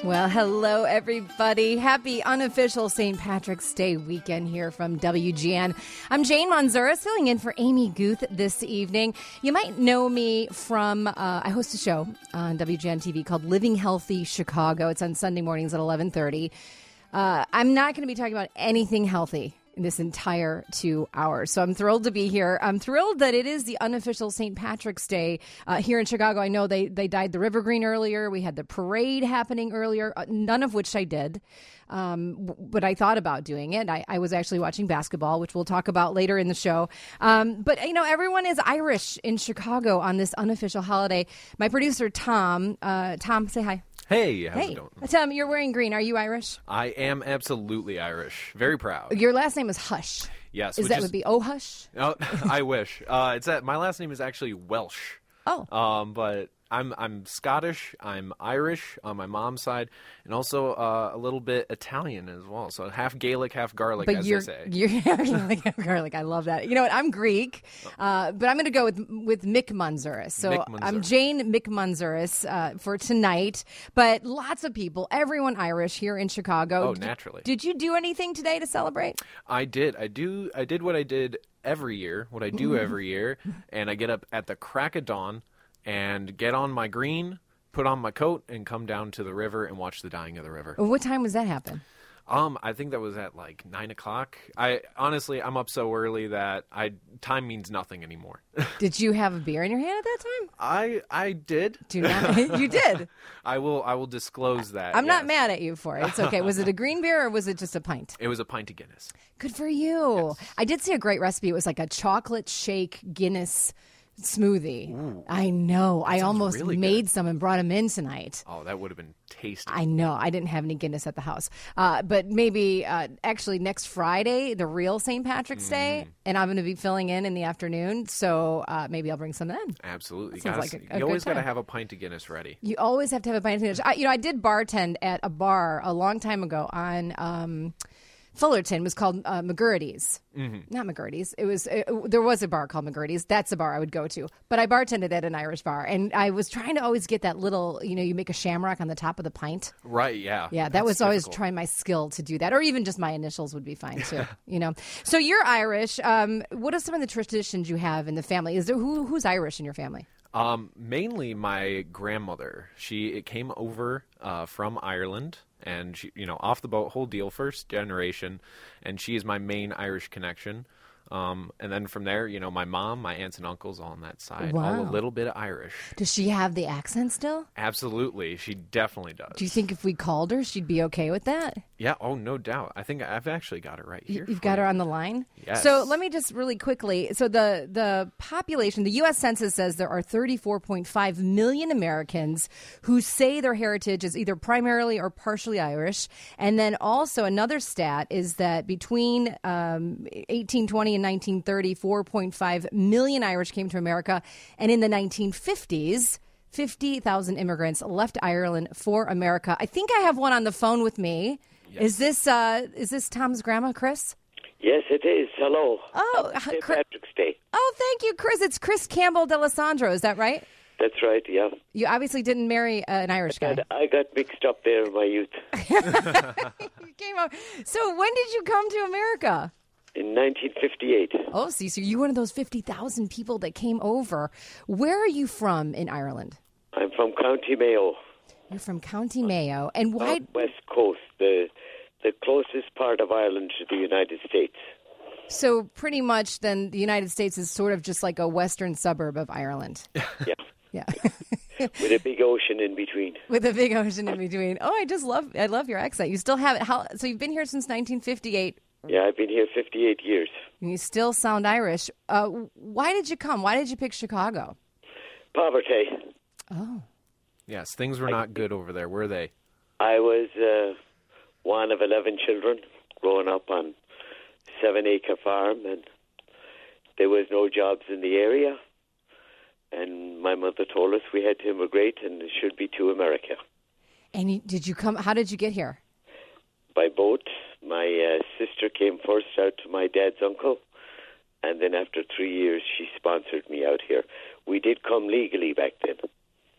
Well, hello, everybody. Happy unofficial St. Patrick's Day weekend here from WGN. I'm Jane Manzuris, filling in for Amy Guth this evening. You might know me from, I host a show on WGN TV called Living Healthy Chicago. It's on Sunday mornings at 11:30. I'm not going to be talking about anything healthy in this entire 2 hours. So I'm thrilled to be here. I'm thrilled that it is the unofficial St. Patrick's Day here in Chicago. I know they dyed the River Green earlier. We had the parade happening earlier, none of which I did. But I thought about doing it. I was actually watching basketball, which we'll talk about later in the show. But, you know, everyone is Irish in Chicago on this unofficial holiday. My producer, Tom, say hi. Hey, how's it going? Tom, you're wearing green. Are you Irish? I am absolutely Irish. Very proud. Your last name is Hush. Yes. Would be Hush? Oh, I wish. My last name is actually Welsh. Oh. But I'm Scottish, I'm Irish on my mom's side, and also a little bit Italian as well. So half Gaelic, half garlic, as they say. You're half garlic. I love that. You know what? I'm Greek, but I'm going to go with Mick Manzuris. So Mick Manzuris. I'm Jane Mick Manzuris for tonight. But lots of people, everyone Irish here in Chicago. Oh, naturally. Did you do anything today to celebrate? I did. I did what I did every year, what I do every year, and I get up at the crack of dawn and get on my green, put on my coat, and come down to the river and watch the dyeing of the river. What time was that happen? I think that was at like 9 o'clock. I'm up so early that time means nothing anymore. Did you have a beer in your hand at that time? I did. You did. I will disclose that. I'm not mad at you for it. It's okay. Was it a green beer or was it just a pint? It was a pint of Guinness. Good for you. Yes. I did see a great recipe. It was like a chocolate shake Guinness smoothie. Ooh, I know. I almost really made good. some and brought them in tonight. Oh, that would have been tasty. I know. I didn't have any Guinness at the house. But maybe actually next Friday, the real St. Patrick's Day, and I'm going to be filling in the afternoon. So maybe I'll bring some in. Absolutely. Sounds like a you always good got to time. have a pint of Guinness ready. You always have to have a pint of Guinness. I did bartend at a bar a long time ago on Fullerton. It was called McGurdy's. Mm-hmm. Not McGurdy's. There was a bar called McGurdy's. That's the bar I would go to. But I bartended at an Irish bar, and I was trying to always get that little, you make a shamrock on the top of the pint. Right, yeah. Yeah, that That's was always difficult. trying my skill to do that, or even just my initials would be fine too. So you're Irish. What are some of the traditions you have in the family? Is there who's Irish in your family? Mainly my grandmother. It came over from Ireland, and she, off the boat, whole deal, first generation, and she is my main Irish connection. And then from there, my mom, my aunts and uncles all on that side, all Wow. a little bit of Irish. Does she have the accent still? Absolutely, she definitely does. Do you think if we called her, she'd be okay with that? Yeah, oh, no doubt. I think I've actually got her right here. You've got her on the line? Yes. So let me just really quickly. So the population, the U.S. Census says there are 34.5 million Americans who say their heritage is either primarily or partially Irish. And then also another stat is that between 1820 and 1930, 4.5 million Irish came to America. And in the 1950s, 50,000 immigrants left Ireland for America. I think I have one on the phone with me. Yes. Is this Tom's grandma, Chris? Yes, it is. Hello. Oh, St. Chris. Patrick's Day. Oh, thank you, Chris. It's Chris Campbell D'Alessandro. Is that right? That's right, yeah. You obviously didn't marry an Irish guy. I got mixed up there in my youth. You came over. So when did you come to America? In 1958. Oh, see, so you're one of those 50,000 people that came over. Where are you from in Ireland? I'm from County Mayo, You're from County Mayo. And why? west coast, the closest part of Ireland to the United States. So pretty much then the United States is sort of just like a western suburb of Ireland. Yeah, Yeah. with a big ocean in between. With a big ocean in between. Oh, I love your accent. You still have it. So you've been here since 1958. Yeah, I've been here 58 years. And you still sound Irish. Why did you come? Why did you pick Chicago? Poverty. Oh. Yes, things were not good over there, were they? I was one of 11 children growing up on 7-acre farm, and there was no jobs in the area. And my mother told us we had to immigrate and it should be to America. And did you come? How did you get here? By boat. My sister came first out to my dad's uncle, and then after 3 years she sponsored me out here. We did come legally back then.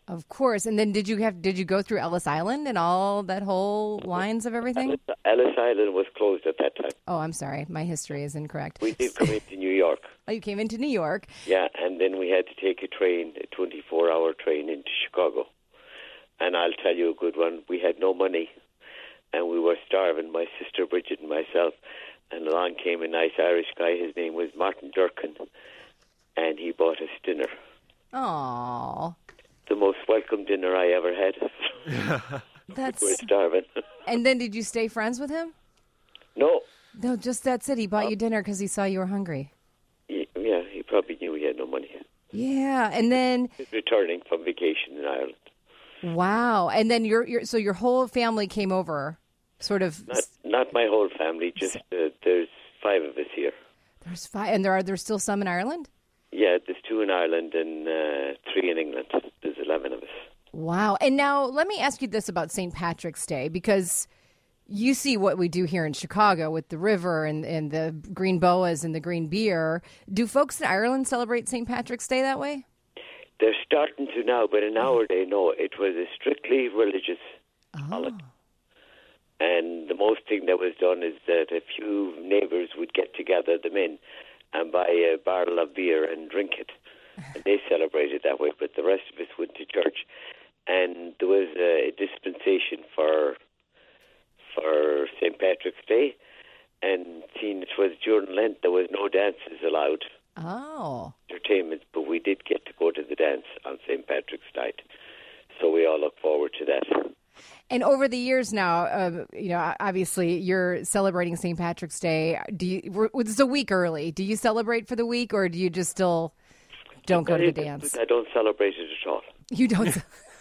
Of course. And then did you go through Ellis Island and all that whole lines of everything? Ellis Island was closed at that time. Oh, I'm sorry. My history is incorrect. We did come into New York. Oh, you came into New York. Yeah, and then we had to take a 24-hour train into Chicago. And I'll tell you a good one. We had no money, and we were starving, my sister Bridget and myself. And along came a nice Irish guy. His name was Martin Durkin, and he bought us dinner. Aww. The most welcome dinner I ever had. That's. We were starving. And then did you stay friends with him? No. No, just that's it. He bought you dinner because he saw you were hungry. Yeah, he probably knew he had no money. Yeah, and then He's returning from vacation in Ireland. wow, and then so your whole family came over, sort of. Not my whole family. Just there's 5 of us here. There's 5, and there's still some in Ireland. Yeah, there's 2 in Ireland and 3 in England. There's 11 of us. Wow, and now let me ask you this about St. Patrick's Day, because you see what we do here in Chicago with the river and the green boas and the green beer. Do folks in Ireland celebrate St. Patrick's Day that way? They're starting to now, but in our day, no. It was a strictly religious holiday. And the most thing that was done is that a few neighbours would get together, the men, and buy a barrel of beer and drink it. And they celebrated that way, but the rest of us went to church. And there was a dispensation for St. Patrick's Day, and seeing it was during Lent, there was no dances allowed. Oh. Entertainment, but we did get to go to the dance on St. Patrick's night. So we all look forward to that. And over the years now, obviously you're celebrating St. Patrick's Day. It's a week early. Do you celebrate for the week, or do you just still don't go to the dance? I don't celebrate it at all. You don't?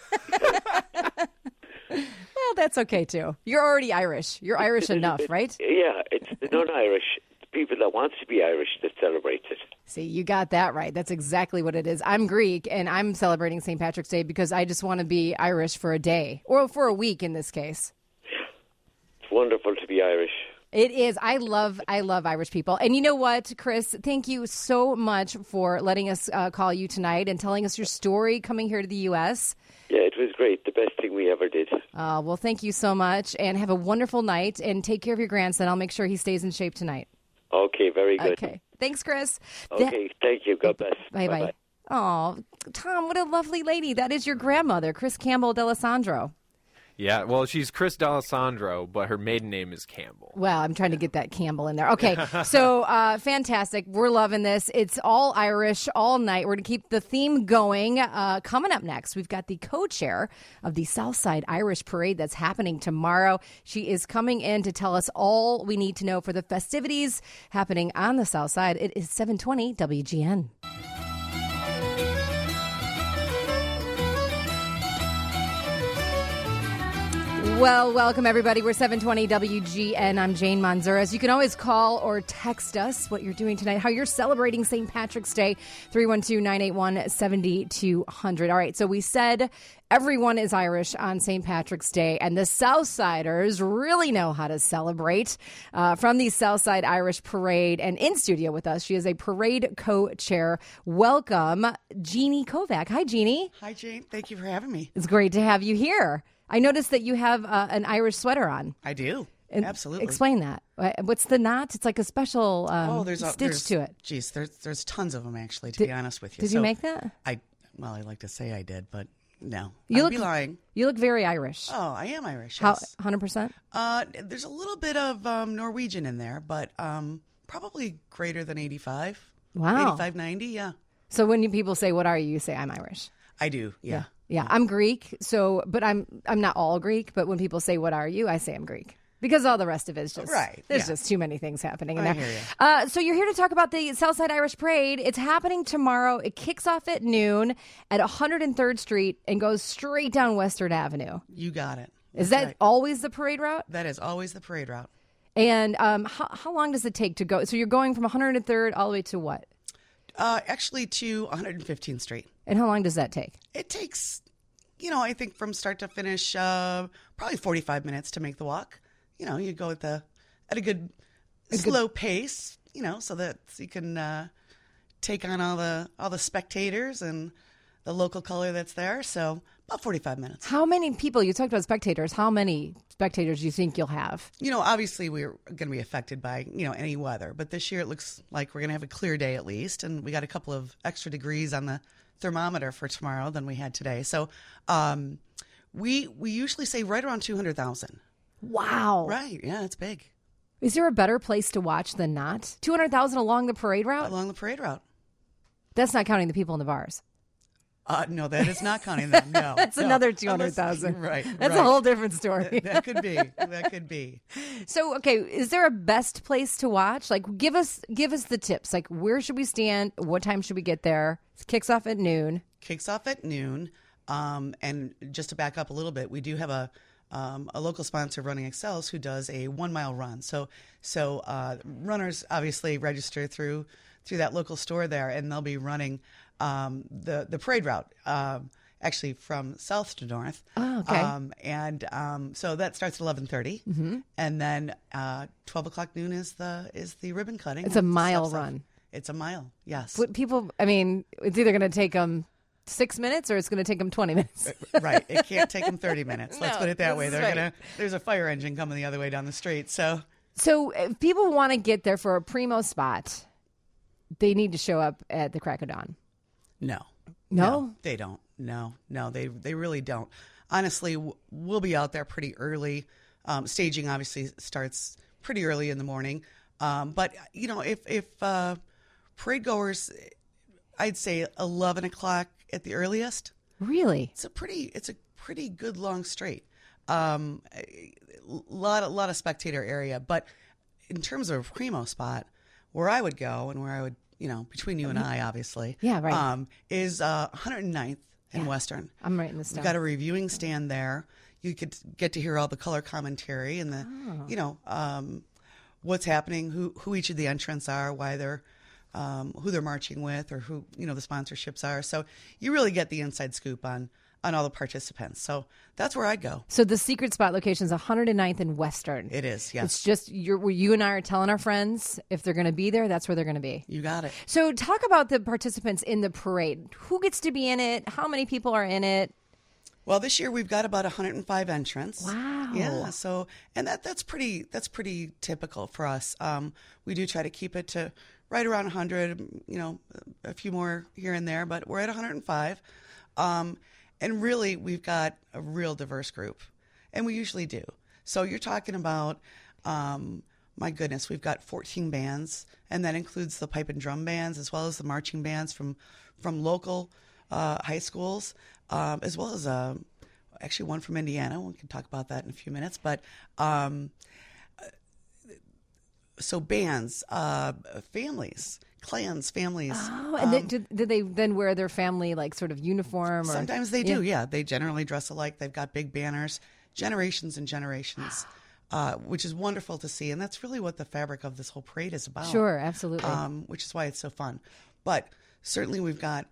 Well, that's okay, too. You're already Irish. You're Irish enough, right? Yeah, it's the non-Irish, the people that want to be Irish, that celebrates it. See, you got that right. That's exactly what it is. I'm Greek, and I'm celebrating St. Patrick's Day because I just want to be Irish for a day, or for a week in this case. It's wonderful to be Irish. It is. I love Irish people. And you know what, Chris? Thank you so much for letting us call you tonight and telling us your story coming here to the U.S. Yeah, it was great. The best thing we ever did. Well, thank you so much, and have a wonderful night, and take care of your grandson. I'll make sure he stays in shape tonight. Okay, very good. Okay. Thanks, Chris. Okay, thank you. God bless. Bye-bye. Oh, Tom, what a lovely lady. That is your grandmother, Chris Campbell D'Alessandro. Yeah, well, she's Chris D'Alessandro, but her maiden name is Campbell. Well, I'm trying to get that Campbell in there. Okay, so fantastic. We're loving this. It's all Irish all night. We're going to keep the theme going. Coming up next, we've got the co-chair of the Southside Irish Parade that's happening tomorrow. She is coming in to tell us all we need to know for the festivities happening on the South Side. It is 720 WGN. Well, welcome, everybody. We're 720 WGN. I'm Jane Manzuras. You can always call or text us what you're doing tonight, how you're celebrating St. Patrick's Day, 312-981-7200. All right, so we said everyone is Irish on St. Patrick's Day, and the Southsiders really know how to celebrate. From the Southside Irish Parade, and in studio with us, she is a parade co-chair. Welcome, Jeannie Kovac. Hi, Jeannie. Hi, Jane. Thank you for having me. It's great to have you here. I noticed that you have an Irish sweater on. I do. And absolutely. Explain that. What's the knot? It's like a special stitch to it. Geez, there's tons of them, actually, to be honest with you. Did you make that? I like to say I did, but no. I'd be lying. You look very Irish. Oh, I am Irish, How, yes. 100%? There's a little bit of Norwegian in there, but probably greater than 85. Wow. 85, 90, yeah. So when people say, what are you? You say, I'm Irish. I do, yeah. Yeah, I'm Greek, but I'm not all Greek, but when people say, what are you? I say I'm Greek. Because all the rest of it is just, there's just too many things happening in there. Hear you. So you're here to talk about the Southside Irish Parade. It's happening tomorrow. It kicks off at noon at 103rd Street and goes straight down Western Avenue. You got it. Is that always the parade route? That is always the parade route. And how long does it take to go? So you're going from 103rd all the way to what? Actually to 115th Street. And how long does that take? It takes, I think from start to finish, probably 45 minutes to make the walk. You go at a good slow pace, so that you can take on all the spectators and the local color that's there. So, About 45 minutes. How many people, you talked about spectators, how many spectators do you think you'll have? Obviously we're going to be affected by, any weather. But this year it looks like we're going to have a clear day at least. And we got a couple of extra degrees on the thermometer for tomorrow than we had today. So we usually say right around 200,000. Wow. Right. Yeah, it's big. Is there a better place to watch than not? 200,000 along the parade route? Along the parade route. That's not counting the people in the bars. No, that is not counting them. No, That's no. another 200,000. Right. That's a whole different story. That could be. That could be. So, okay, is there a best place to watch? Like, give us the tips. Like, where should we stand? What time should we get there? It kicks off at noon. Kicks off at noon. And just to back up a little bit, we do have a local sponsor of Running Excels who does a 1 mile run. So runners obviously register through that local store there, and they'll be running the parade route, actually from south to north. Oh, okay. So that starts at 11:30, and then 12 o'clock noon is the ribbon cutting. It's a mile run. It's a mile. Yes. What people, I mean, it's either going to take them 6 minutes or it's going to take them 20 minutes. Right. It can't take them 30 minutes. Let's put it that way. That's right. There's a fire engine coming the other way down the street. So if people want to get there for a primo spot, they need to show up at the crack of dawn. No, they don't. No, they really don't. Honestly, we'll be out there pretty early. Staging obviously starts pretty early in the morning. But if parade goers, I'd say 11 o'clock at the earliest. Really? It's a pretty good long straight. A lot of spectator area, but in terms of a primo spot, where I would go and where I would, between you and I, obviously, yeah, right, is 109th and Western. I'm writing this down. We've got a reviewing stand there. You could get to hear all the color commentary and the, what's happening, who each of the entrants are, why they're, who they're marching with, or who the sponsorships are. So you really get the inside scoop on all the participants. So that's where I'd go. So the secret spot location is 109th and Western. It is, yes. It's just you and I are telling our friends if they're going to be there, that's where they're going to be. You got it. So talk about the participants in the parade. Who gets to be in it? How many people are in it? Well, this year we've got about 105 entrants. Wow. Yeah. So, and that's pretty typical for us. We do try to keep it to right around 100. A few more here and there, but we're at 105. And really, we've got a real diverse group, and we usually do. So you're talking about, my goodness, we've got 14 bands, and that includes the pipe and drum bands as well as the marching bands from local high schools, as well as actually one from Indiana. We can talk about that in a few minutes. But so bands, families. Clans, families. Oh, and did they then wear their family sort of uniform? Or? Sometimes they do, yeah. They generally dress alike. They've got big banners, generations and generations, which is wonderful to see. And that's really what the fabric of this whole parade is about. Sure, absolutely. Which is why it's so fun. But certainly we've got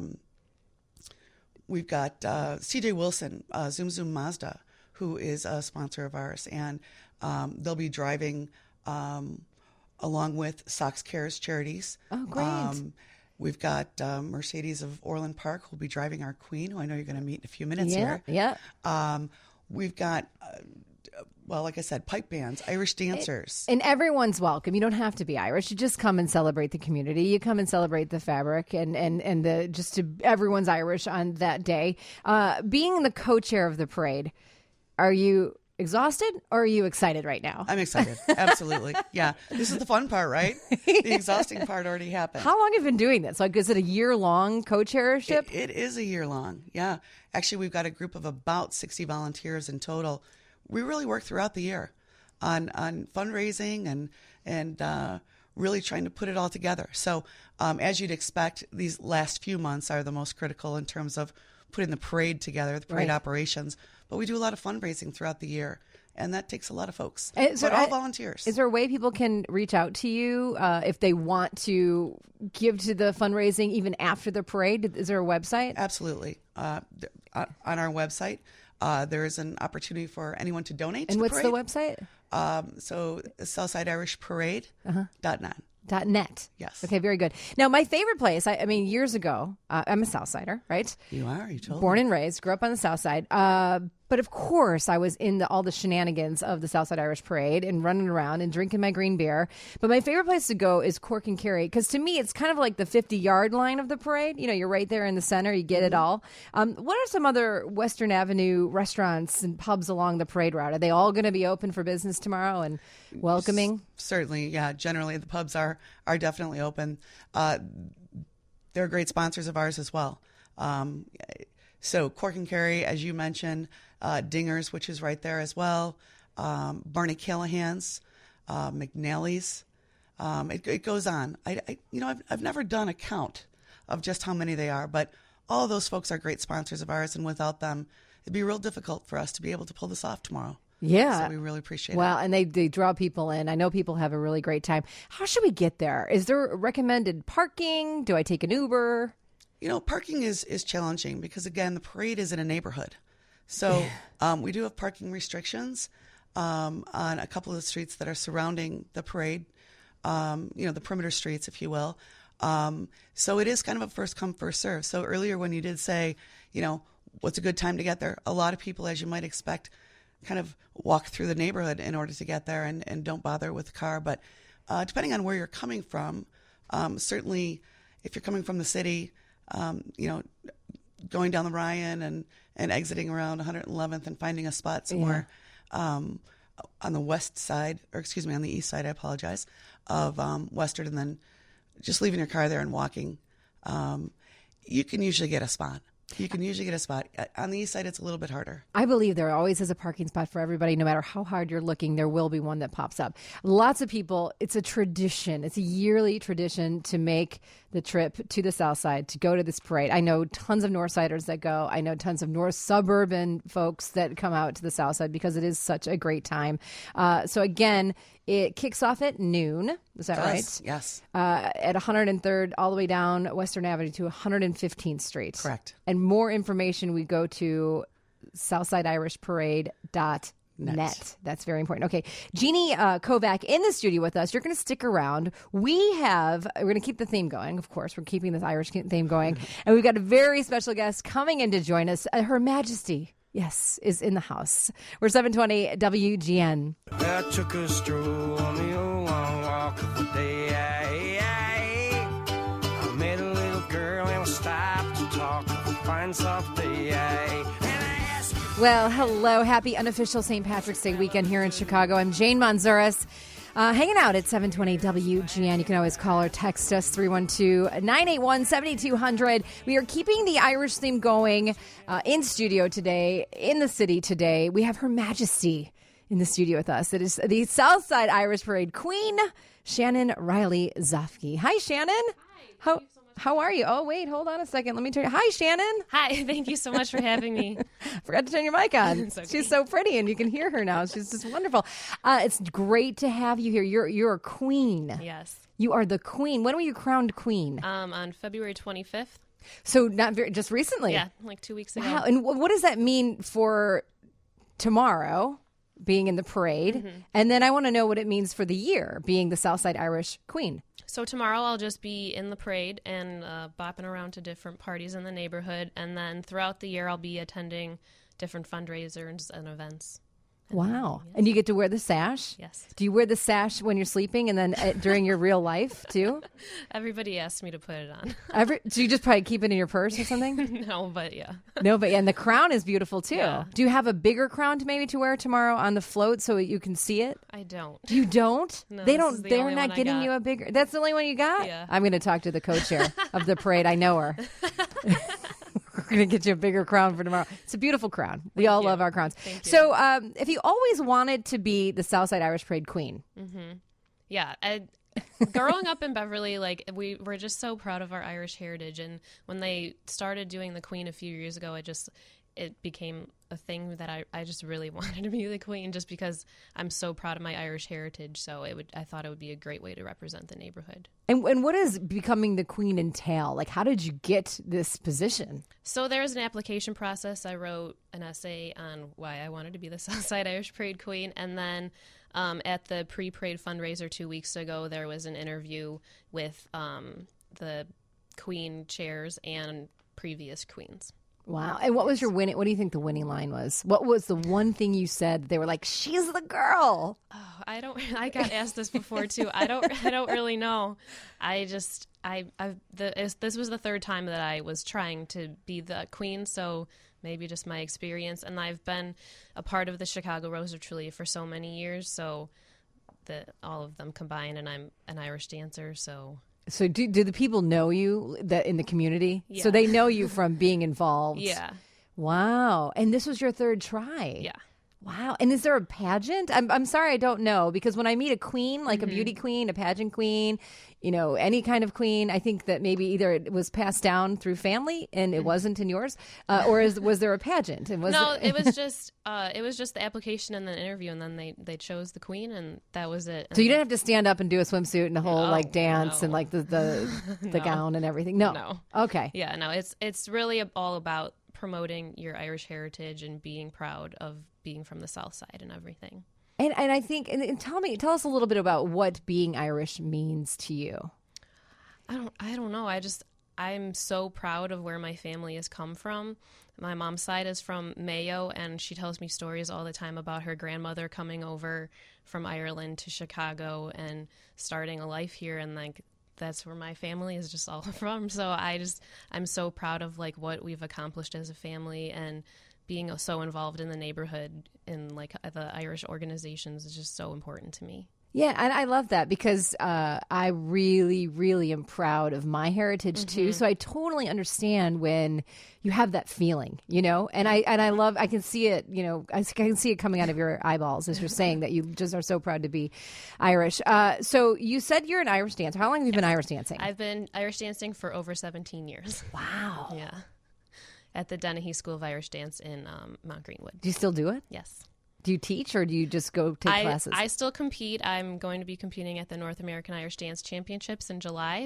CJ Wilson, Zoom Zoom Mazda, who is a sponsor of ours. And they'll be driving along with Sox Cares Charities. Oh, great. We've got Mercedes of Orland Park, who'll be driving our queen, who I know you're going to meet in a few minutes here. Yeah. We've got, like I said, pipe bands, Irish dancers. And everyone's welcome. You don't have to be Irish. You just come and celebrate the community. You come and celebrate the fabric and everyone's Irish on that day. Being the co-chair of the parade, are you exhausted or are you excited right now? I'm excited. Absolutely. Yeah. This is the fun part, right? The exhausting part already happened. How long have you been doing this? Is it a year-long co-chairship? It is a year-long. Yeah. Actually, we've got a group of about 60 volunteers in total. We really work throughout the year on fundraising and really trying to put it all together. So as you'd expect, these last few months are the most critical in terms of putting the parade together, the parade operations. But we do a lot of fundraising throughout the year, and that takes a lot of folks. But all volunteers. Is there a way people can reach out to you if they want to give to the fundraising even after the parade? Is there a website? Absolutely. On our website, there is an opportunity for anyone to donate to the parade. And what's the website? So SouthsideIrishParade.net. .net. Yes. Okay, very good. Now, my favorite place, I mean, years ago, I'm a Southsider, right? You are? You told Born me. and raised, grew up on the South Side. But of course, I was in all the shenanigans of the Southside Irish Parade and running around and drinking my green beer. But my favorite place to go is Cork and Kerry, because to me, it's kind of like the 50-yard line of the parade. You know, you're right there in the center. You get it all. What are some other Western Avenue restaurants and pubs along the parade route? Are they all going to be open for business tomorrow and welcoming? Certainly, yeah. Generally, the pubs are definitely open. They're great sponsors of ours as well. So Cork and Kerry, as you mentioned, Dingers, which is right there as well, Barney Callahan's, McNally's. It goes on. I've never done a count of just how many they are, but all of those folks are great sponsors of ours, and without them, it'd be real difficult for us to be able to pull this off tomorrow. Yeah. So we really appreciate it. Well, and they draw people in. I know people have a really great time. How should we get there? Is there recommended parking? Do I take an Uber? Parking is challenging because, again, the parade is in a neighborhood. So we do have parking restrictions on a couple of the streets that are surrounding the parade, the perimeter streets, if you will. So it is kind of a first come, first serve. So earlier when you did say, what's a good time to get there? A lot of people, as you might expect, kind of walk through the neighborhood in order to get there and don't bother with the car. But depending on where you're coming from, certainly if you're coming from the city, going down the Ryan and exiting around 111th and finding a spot somewhere on the west side, on the east side, I apologize, of Western, and then just leaving your car there and walking, you can usually get a spot. On the east side, it's a little bit harder. I believe there always is a parking spot for everybody. No matter how hard you're looking, there will be one that pops up. Lots of people, it's a tradition. It's a yearly tradition to make the trip to the South Side, to go to this parade. I know tons of Northsiders that go. I know tons of North suburban folks that come out to the South Side because it is such a great time. So again, it kicks off at noon. Is that right? Yes. At 103rd, all the way down Western Avenue to 115th Street. Correct. And more information, we go to SouthsideIrishParade.net. That's very important. Okay, Jeannie Kovac in the studio with us. You're going to stick around. We're going to keep the theme going. Of course, we're keeping this Irish theme going. And we've got a very special guest coming in to join us. Her Majesty, yes, is in the house. We're 720 WGN. I took a stroll on the old long walk of the day. I met a little girl and I stopped to talk of a fine soft day. Well, hello. Happy unofficial St. Patrick's Day weekend here in Chicago. I'm Jane Monzuris, hanging out at 720 WGN. You can always call or text us, 312-981-7200. We are keeping the Irish theme going in studio today, in the city today. We have Her Majesty in the studio with us. It is the Southside Irish Parade Queen, Shannon Riley Zofke. Hi, Shannon. Hi. How are you? Oh, wait, hold on a second. Let me turn. Hi, Shannon. Hi, thank you so much for having me. Forgot to turn your mic on. Okay. She's so pretty, and you can hear her now. She's just wonderful. It's great to have you here. You're a queen. Yes. You are the queen. When were you crowned queen? On February 25th. So not just recently. Yeah, like 2 weeks ago. Wow. And what does that mean for tomorrow, being in the parade? Mm-hmm. And then I want to know what it means for the year, being the Southside Irish queen. So tomorrow I'll just be in the parade and bopping around to different parties in the neighborhood. And then throughout the year I'll be attending different fundraisers and events. Wow. And you get to wear the sash? Yes. Do you wear the sash when you're sleeping and then during your real life too? Everybody asks me to put it on. So you just probably keep it in your purse or something? No, but yeah. No, but and the crown is beautiful too. Yeah. Do you have a bigger crown maybe to wear tomorrow on the float so you can see it? I don't. You don't? No, they this don't. is the They're only not one I getting got. you a bigger. That's the only one you got. Yeah. I'm going to talk to the co-chair of the parade. I know her. We're going to get you a bigger crown for tomorrow. It's a beautiful crown. We all love our crowns. Thank you. So, if you always wanted to be the Southside Irish Parade queen, Yeah, growing up in Beverly, we were just so proud of our Irish heritage, and when they started doing the Queen a few years ago, it became a thing that I just really wanted to be the Queen, just because I'm so proud of my Irish heritage. So I thought it would be a great way to represent the neighborhood. and what does becoming the queen entail? Like, how did you get this position? So there's an application process. I wrote an essay on why I wanted to be the Southside Irish Parade Queen, and then At the pre-parade fundraiser 2 weeks ago, there was an interview with the queen chairs and previous queens. Wow. And what was your winning? What do you think the winning line was? What was the one thing you said? They were like, she's the girl. Oh, I got asked this before too. I don't really know. This was the third time that I was trying to be the queen. So maybe just my experience. And I've been a part of the Chicago Rose of Tralee for so many years. So all of them combined, and I'm an Irish dancer. So do the people know you that in the community? Yeah. So they know you from being involved. Yeah. Wow. And this was your third try. Yeah. Wow. And is there a pageant? I'm sorry, I don't know, because when I meet a queen, like a beauty queen, a pageant queen, any kind of queen, I think that maybe either it was passed down through family and it wasn't in yours, or was there a pageant? And it was just the application and the interview, and then they chose the queen, and that was it. So you didn't have to stand up and do a swimsuit and a whole dance no. and like the gown and everything. No. No. Okay. Yeah. No. It's really all about promoting your Irish heritage and being proud of being from the South Side and everything. And I think, and tell us a little bit about what being Irish means to you. I don't know. I'm so proud of where my family has come from. My mom's side is from Mayo, and she tells me stories all the time about her grandmother coming over from Ireland to Chicago and starting a life here, and like that's where my family is just all from. So I'm so proud of like what we've accomplished as a family, and being so involved in the neighborhood in like the Irish organizations is just so important to me. Yeah, and I love that because I really, really am proud of my heritage too. So I totally understand when you have that feeling, and I can see it, I can see it coming out of your eyeballs as you're saying that you just are so proud to be Irish. So you said you're an Irish dancer. How long have you been Irish dancing? I've been Irish dancing for over 17 years. Wow. Yeah. At the Dennehy School of Irish Dance in Mount Greenwood. Do you still do it? Yes. Do you teach or do you just go take classes? I still compete. I'm going to be competing at the North American Irish Dance Championships in July.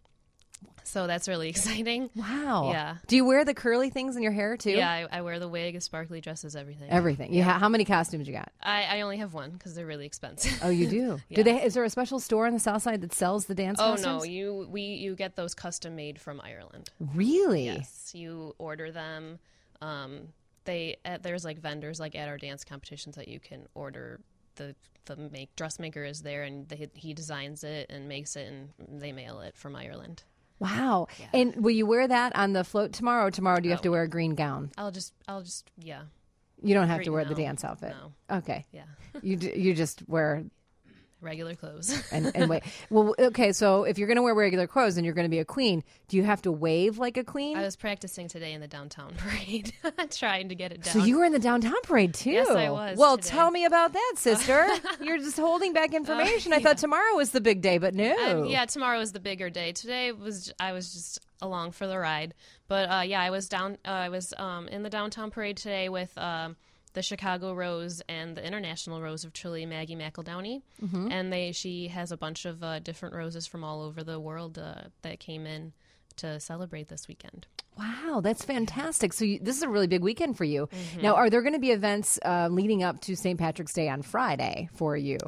So that's really exciting. Wow. Yeah. Do you wear the curly things in your hair too? Yeah, I wear the wig, the sparkly dresses, everything. Everything. Yeah. How many costumes you got? I only have one because they're really expensive. Oh, you do? Yeah. Is there a special store on the South Side that sells the dance costumes? Oh, no. You get those custom made from Ireland. Really? Yes. You order them. There's like vendors like at our dance competitions that you can order. The dressmaker is there, and he designs it and makes it, and they mail it from Ireland. Wow. Yeah. And will you wear that on the float tomorrow? Or tomorrow do you have to wear a green gown? I'll just yeah. You don't have to wear the dance outfit. No. Okay. Yeah. You just wear regular clothes. and wait. Well, okay, so if you're going to wear regular clothes and you're going to be a queen, do you have to wave like a queen? I was practicing today in the downtown parade, trying to get it down. So you were in the downtown parade too? Yes, I was. Well, today. Tell me about that, sister. You're just holding back information. I thought tomorrow was the big day, but no. Yeah, tomorrow was the bigger day. Today I was just along for the ride. But I was in the downtown parade today with the Chicago Rose and the International Rose of Tralee, Maggie McEldowney. Mm-hmm. And she has a bunch of different roses from all over the world that came in to celebrate this weekend. Wow, that's fantastic. So this is a really big weekend for you. Mm-hmm. Now, are there going to be events leading up to St. Patrick's Day on Friday for you?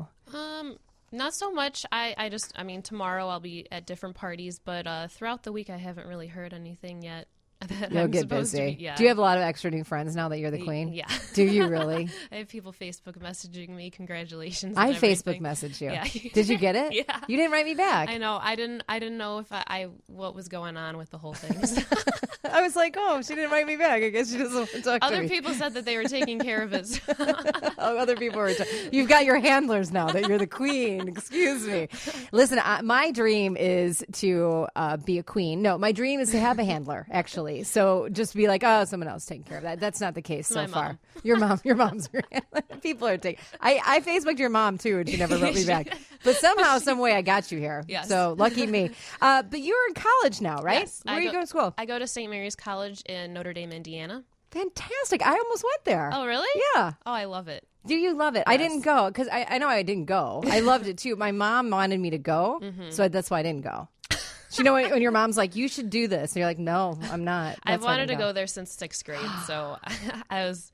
Not so much. I mean, tomorrow I'll be at different parties, but throughout the week I haven't really heard anything yet. You'll get busy. Do you have a lot of extra new friends now that you're the queen? Yeah. Do you really? I have people Facebook messaging me, congratulations. I and Facebook messaged you. Yeah. Did you get it? Yeah. You didn't write me back. I know. I didn't know if what was going on with the whole thing. I was like, oh, she didn't write me back. I guess she doesn't want to talk to me. Other people said that they were taking care of it. Other people were. You've got your handlers now that you're the queen. Excuse me. Listen, my dream is to be a queen. No, my dream is to have a handler, actually. So just be like, oh, someone else taking care of that. That's not the case so far. Mom. Your mom's your handler. People are taking. I Facebooked your mom too, and she never wrote me back. But somehow, some way, I got you here. Yes. So lucky me. But you're in college now, right? Yes, Where are you going to school? I go to St. Mary's College in Notre Dame, Indiana. Fantastic. I almost went there. Oh, really? Yeah. Oh, I love it. Do you love it? Yes. I didn't go because I know I didn't go. I loved it too. My mom wanted me to go, so that's why I didn't go. You know when your mom's like, you should do this, and you're like, no, I'm not. I've wanted to go there since 6th grade, so I was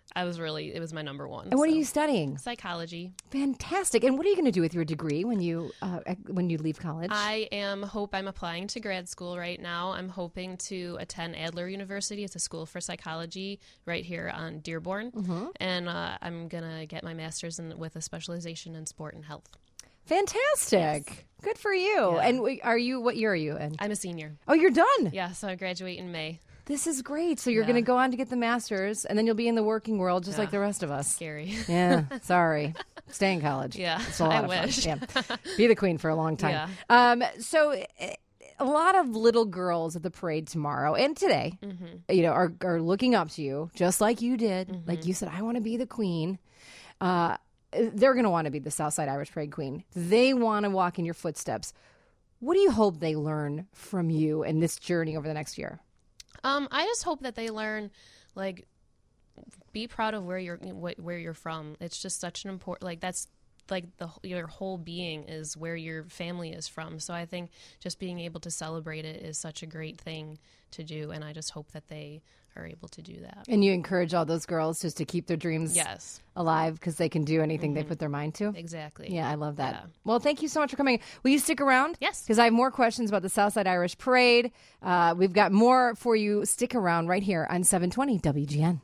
it was my number one. And what are so. you studying? Psychology. Fantastic. And what are you going to do with your degree when you leave college? I'm applying to grad school right now. I'm hoping to attend Adler University. It's a school for psychology right here on Dearborn. And I'm going to get my master's with a specialization in sport and health. Fantastic. Yes. Good for you. Yeah. And what year are you in? I'm a senior. Oh, you're done? Yeah, so I graduate in May. This is great. So you're going to go on to get the master's, and then you'll be in the working world just like the rest of us. Scary. Yeah, sorry. Stay in college. Yeah, it's a lot I of wish. Fun. Yeah. Be the queen for a long time. Yeah. So a lot of little girls at the parade tomorrow and today, are looking up to you, just like you did. Like you said, I want to be the queen. They're going to want to be the Southside Irish Parade queen. They want to walk in your footsteps. What do you hope they learn from you in this journey over the next year? I just hope that they learn, like, be proud of where you're from. It's just such an important, like, that's like your whole being is where your family is from. So I think just being able to celebrate it is such a great thing to do, and I just hope that they are able to do that. And you encourage all those girls just to keep their dreams alive because they can do anything they put their mind to? Exactly. Yeah, I love that. Yeah. Well, thank you so much for coming. Will you stick around? Yes. Because I have more questions about the Southside Irish Parade. We've got more for you. Stick around right here on 720 WGN.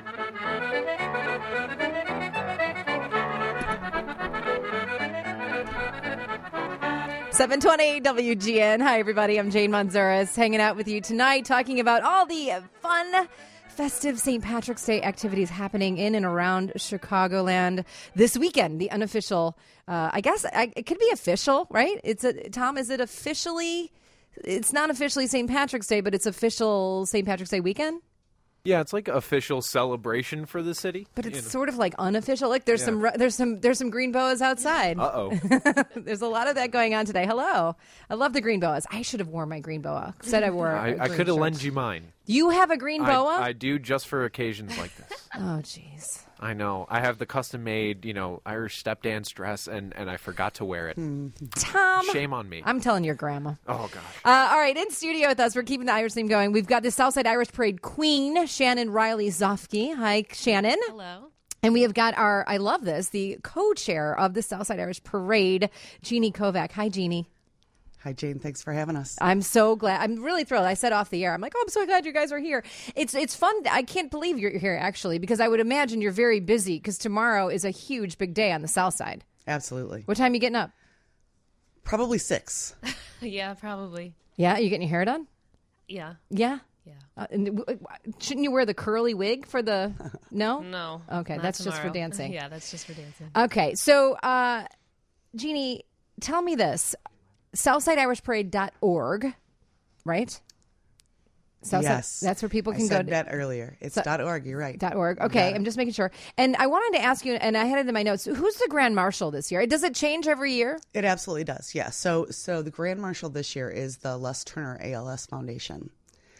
720 WGN. Hi, everybody. I'm Jane Manzuris, hanging out with you tonight, talking about all the fun, festive St. Patrick's Day activities happening in and around Chicagoland this weekend. The unofficial, it could be official, right? Tom, is it officially? It's not officially St. Patrick's Day, but it's official St. Patrick's Day weekend? Yeah, it's like official celebration for the city. But it's sort of like unofficial. Like there's some green boas outside. Uh-oh. There's a lot of that going on today. Hello. I love the green boas. I should have worn my green boa. Said I wore I could have lent you mine. You have a green boa? I do, just for occasions like this. Oh, jeez. I know. I have the custom-made, Irish step dance dress, and I forgot to wear it. Tom. Shame on me. I'm telling your grandma. Oh, gosh. All right, in studio with us, we're keeping the Irish theme going. We've got the Southside Irish Parade queen, Shannon Riley Zofke. Hi, Shannon. Hello. And we have got I love this, the co-chair of the Southside Irish Parade, Jeannie Kovac. Hi, Jeannie. Hi, Jane. Thanks for having us. I'm so glad. I'm really thrilled. I said off the air, I'm like, I'm so glad you guys are here. It's fun. I can't believe you're here, actually, because I would imagine you're very busy because tomorrow is a huge, big day on the South Side. Absolutely. What time are you getting up? Probably 6. Yeah, probably. Yeah? Are you getting your hair done? Yeah. Yeah? Yeah. Shouldn't you wear the curly wig for the... No? No. Okay, that's just for dancing. Yeah, that's just for dancing. Okay, so, Jeannie, tell me this. SouthsideIrishParade.org, right? Southside, yes. That's where people can I said go. that earlier. It's .org. You're right. .org. Okay, I'm just making sure. And I wanted to ask you, and I had it in my notes, who's the Grand Marshal this year? Does it change every year? It absolutely does, yeah. So the Grand Marshal this year is the Les Turner ALS Foundation.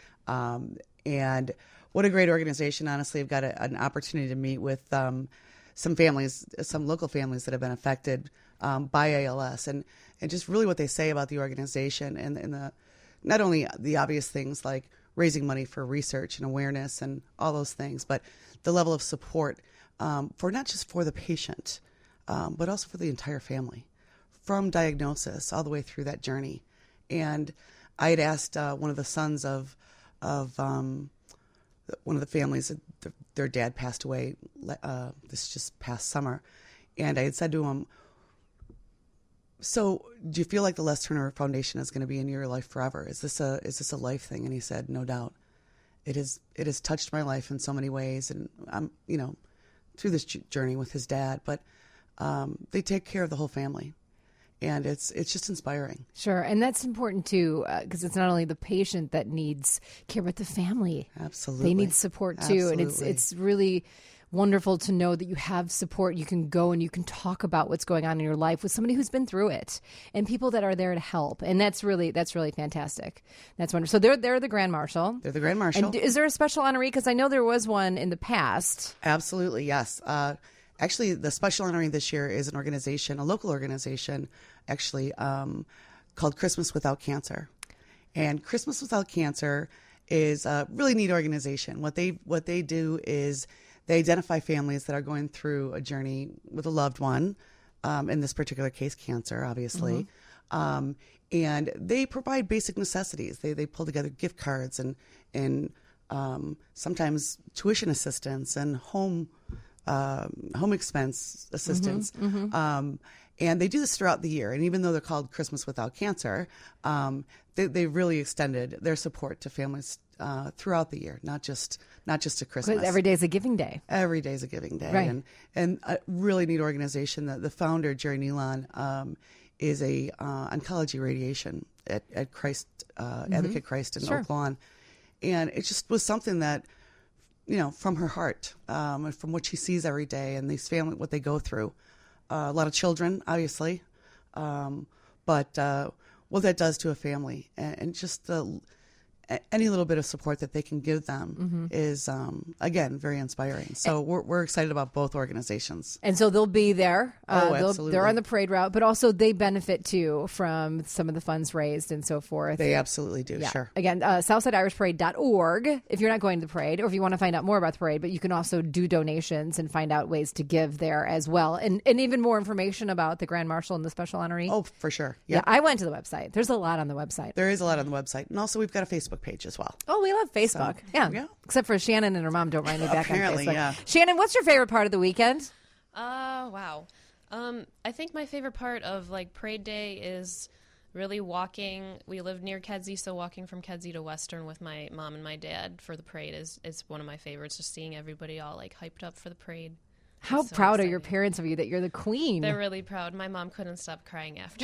And what a great organization. Honestly, I've got an opportunity to meet with some families, some local families that have been affected by ALS, and just really what they say about the organization and the not only the obvious things like raising money for research and awareness and all those things, but the level of support for not just for the patient, but also for the entire family, from diagnosis all the way through that journey. And I had asked one of the sons of one of the families, their dad passed away this just past summer, and I had said to him, so do you feel like the Les Turner Foundation is going to be in your life forever? Is this a life thing? And he said, no doubt. It has touched my life in so many ways, and I'm through this journey with his dad, but they take care of the whole family, and it's just inspiring. Sure, and that's important too, because it's not only the patient that needs care, but the family. Absolutely, they need support too, and it's really wonderful to know that you have support. You can go and you can talk about what's going on in your life with somebody who's been through it, and people that are there to help. And that's really fantastic. That's wonderful. So they're the Grand Marshal. They're the Grand Marshal. And is there a special honoree? Because I know there was one in the past. Absolutely, yes. Actually, the special honoree this year is an organization, a local organization, actually called Christmas Without Cancer. And Christmas Without Cancer is a really neat organization. What they do is They identify families that are going through a journey with a loved one, in this particular case, cancer, obviously. And they provide basic necessities. They pull together gift cards and sometimes tuition assistance and home expense assistance. And they do this throughout the year. And even though they're called Christmas Without Cancer, they've really extended their support to families throughout the year, not just at Christmas. Every day is a giving day. Every day is a giving day. Right. And a really neat organization. The founder, Jerry Nealon, is a oncology radiation at Christ, Advocate Christ in Oak Lawn. And it just was something that, from her heart, and from what she sees every day and these families, what they go through. A lot of children, obviously, but what that does to a family and just any little bit of support that they can give them is, again, very inspiring. So we're excited about both organizations. And so they'll be there. Absolutely. They're on the parade route, but also they benefit, too, from some of the funds raised and so forth. They absolutely do, Yeah. sure. Again, SouthsideIrishParade.org if you're not going to the parade or if you want to find out more about the parade, but you can also do donations and find out ways to give there as well. And even more information about the Grand Marshal and the Special Honoree. Oh, for sure. Yeah, I went to the website. There's a lot on the website. There is a lot on the website. And also we've got a Facebook page as well. Oh, we love Facebook. Yeah. Except for Shannon and her mom don't write me back Apparently, on Facebook. yeah. Shannon, what's your favorite part of the weekend? Wow. I think my favorite part of Parade Day is really walking. We live near Kedzie, so walking from Kedzie to Western with my mom and my dad for the parade is one of my favorites. Just seeing everybody all hyped up for the parade. How So proud are exciting. your parents of you that you're the queen? They're really proud. My mom couldn't stop crying after.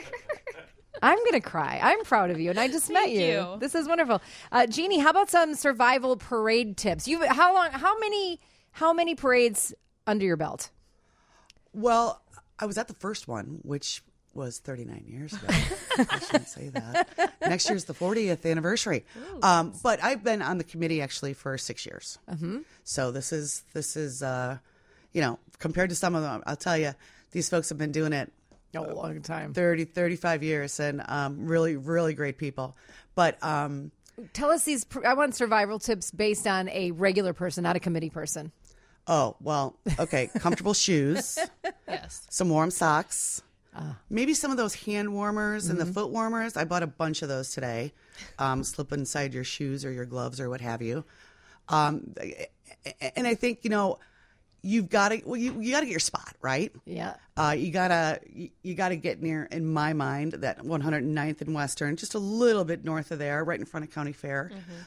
I'm going to cry. I'm proud of you, and I just met Thank you. This is wonderful. Jeannie, how about some survival parade tips? How many parades under your belt? Well, I was at the first one, which was 39 years ago. I shouldn't say that. Next year's the 40th anniversary. But I've been on the committee actually for 6 years. So this is compared to some of them, I'll tell you, these folks have been doing it A long time. 30, 35 years and really, really great people. But Tell us these. I want survival tips based on a regular person, not a committee person. oh, well, okay, comfortable shoes, Yes. some warm socks, maybe some of those hand warmers and the foot warmers. I bought a bunch of those today. Slip inside your shoes or your gloves or what have you. And I think, you've got to you got to get your spot right. Yeah. You gotta get near, in my mind, that 109th and Western, just a little bit north of there, right in front of County Fair.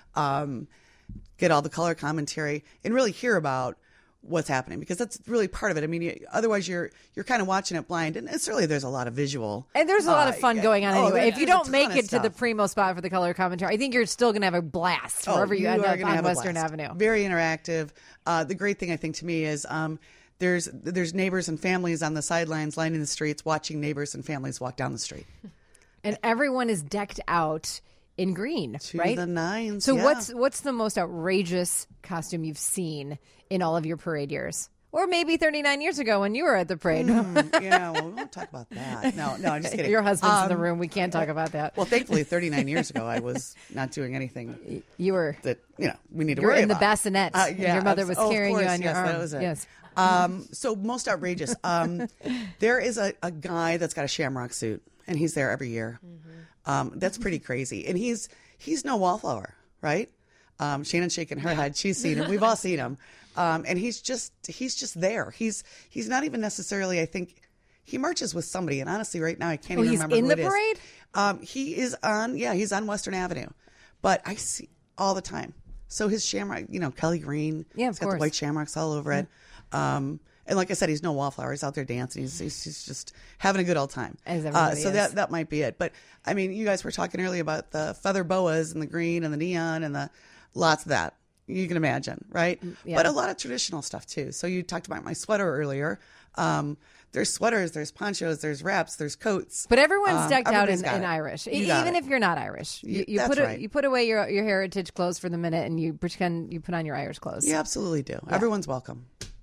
Get all the color commentary and really hear about what's happening, because that's really part of it. I mean, otherwise you're kind of watching it blind, and certainly there's a lot of visual. And there's a lot of fun going on anyway. If you there's a don't make ton of it to the stuff. primo spot for the color commentary, I think you're still going to have a blast wherever you end are up gonna on have a Western blast. Avenue. Very interactive. The great thing, I think, to me is there's neighbors and families on the sidelines lining the streets, watching neighbors and families walk down the street. And everyone is decked out in green, To right? the nines. So yeah. what's the most outrageous costume you've seen in all of your parade years? Or maybe 39 years ago when you were at the parade. Yeah, well, we won't talk about that. No, I'm just kidding. Your husband's in the room. We can't talk about that. Well, thankfully, 39 years ago, I was not doing anything You were that we need to you were worry in the about. bassinet. and Yeah, your mother was of carrying you course, on your yes, arm. That was it. Yes. So most outrageous. There is a guy that's got a shamrock suit, and he's there every year. That's pretty crazy, and he's no wallflower, right? Shannon's shaking her head. She's seen him. We've all seen him. And he's just there. He's not even necessarily, I think, he marches with somebody. And honestly, right now, I can't even he's remember in who the it is. parade? He's on Western Avenue. But I see all the time. So his shamrock, Kelly Green. Yeah, of He's got course. the white shamrocks all over it. And like I said, he's no wallflower. He's out there dancing. He's just having a good old time. As everybody So is. that might be it. But I mean, you guys were talking earlier about the feather boas and the green and the neon and the lots of that. You can imagine, right? Yeah. But a lot of traditional stuff too. So you talked about my sweater earlier. There's sweaters, there's ponchos, there's wraps, there's coats. But everyone's decked out everybody's in got it. Irish, You got even it. if you're not Irish. You That's put right. you put away your heritage clothes for the minute, and you pretend you put on your Irish clothes. You absolutely do. Everyone's welcome.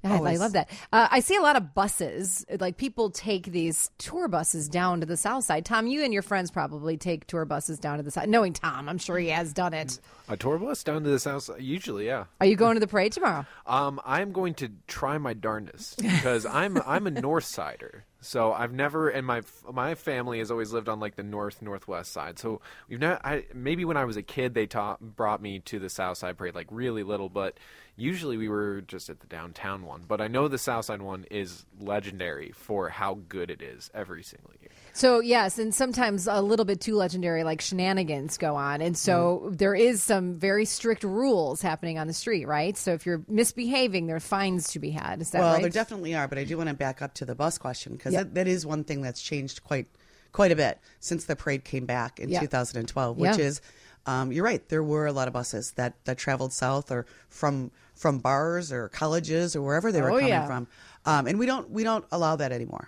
I Always. love that. I see a lot of buses. Like people take these tour buses down to the south side. Tom, you and your friends probably take tour buses down to the side. Knowing Tom, I'm sure he has done it. A tour bus down to the south side? Usually, yeah. Are you going to the parade tomorrow? I'm going to try my darndest because I'm a north sider. So I've never, and my family has always lived on like the northwest side. So we've not. Maybe when I was a kid, they brought me to the south side parade, like really little. But usually we were just at the downtown one. But I know the south side one is legendary for how good it is every single year. So yes, and sometimes a little bit too legendary, like shenanigans go on, and so there is some very strict rules happening on the street, right? So if you're misbehaving, there are fines to be had. Is that Well, right? there definitely are, but I do want to back up to the bus question because that is one thing that's changed quite a bit since the parade came back in 2012, which is, you're right, there were a lot of buses that traveled south or from bars or colleges or wherever they were coming from, and we don't allow that anymore.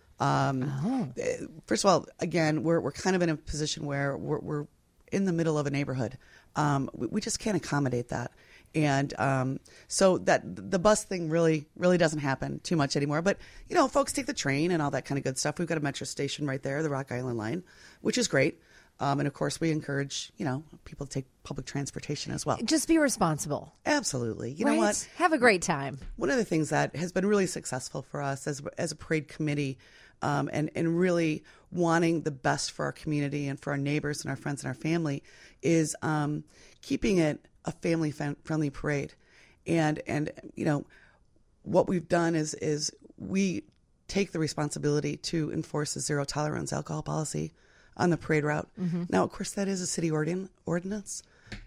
First of all, again, we're kind of in a position where we're in the middle of a neighborhood. We just can't accommodate that. And so that the bus thing really doesn't happen too much anymore. But, folks take the train and all that kind of good stuff. We've got a metro station right there, the Rock Island Line, which is great. And, of course, we encourage, people to take public transportation as well. Just be responsible. Absolutely. You right? know what? Have a great time. One of the things that has been really successful for us as a parade committee and really wanting the best for our community and for our neighbors and our friends and our family is keeping it a family-friendly parade. And what we've done is we take the responsibility to enforce a zero-tolerance alcohol policy on the parade route. Mm-hmm. Now, of course, that is a city ordinance,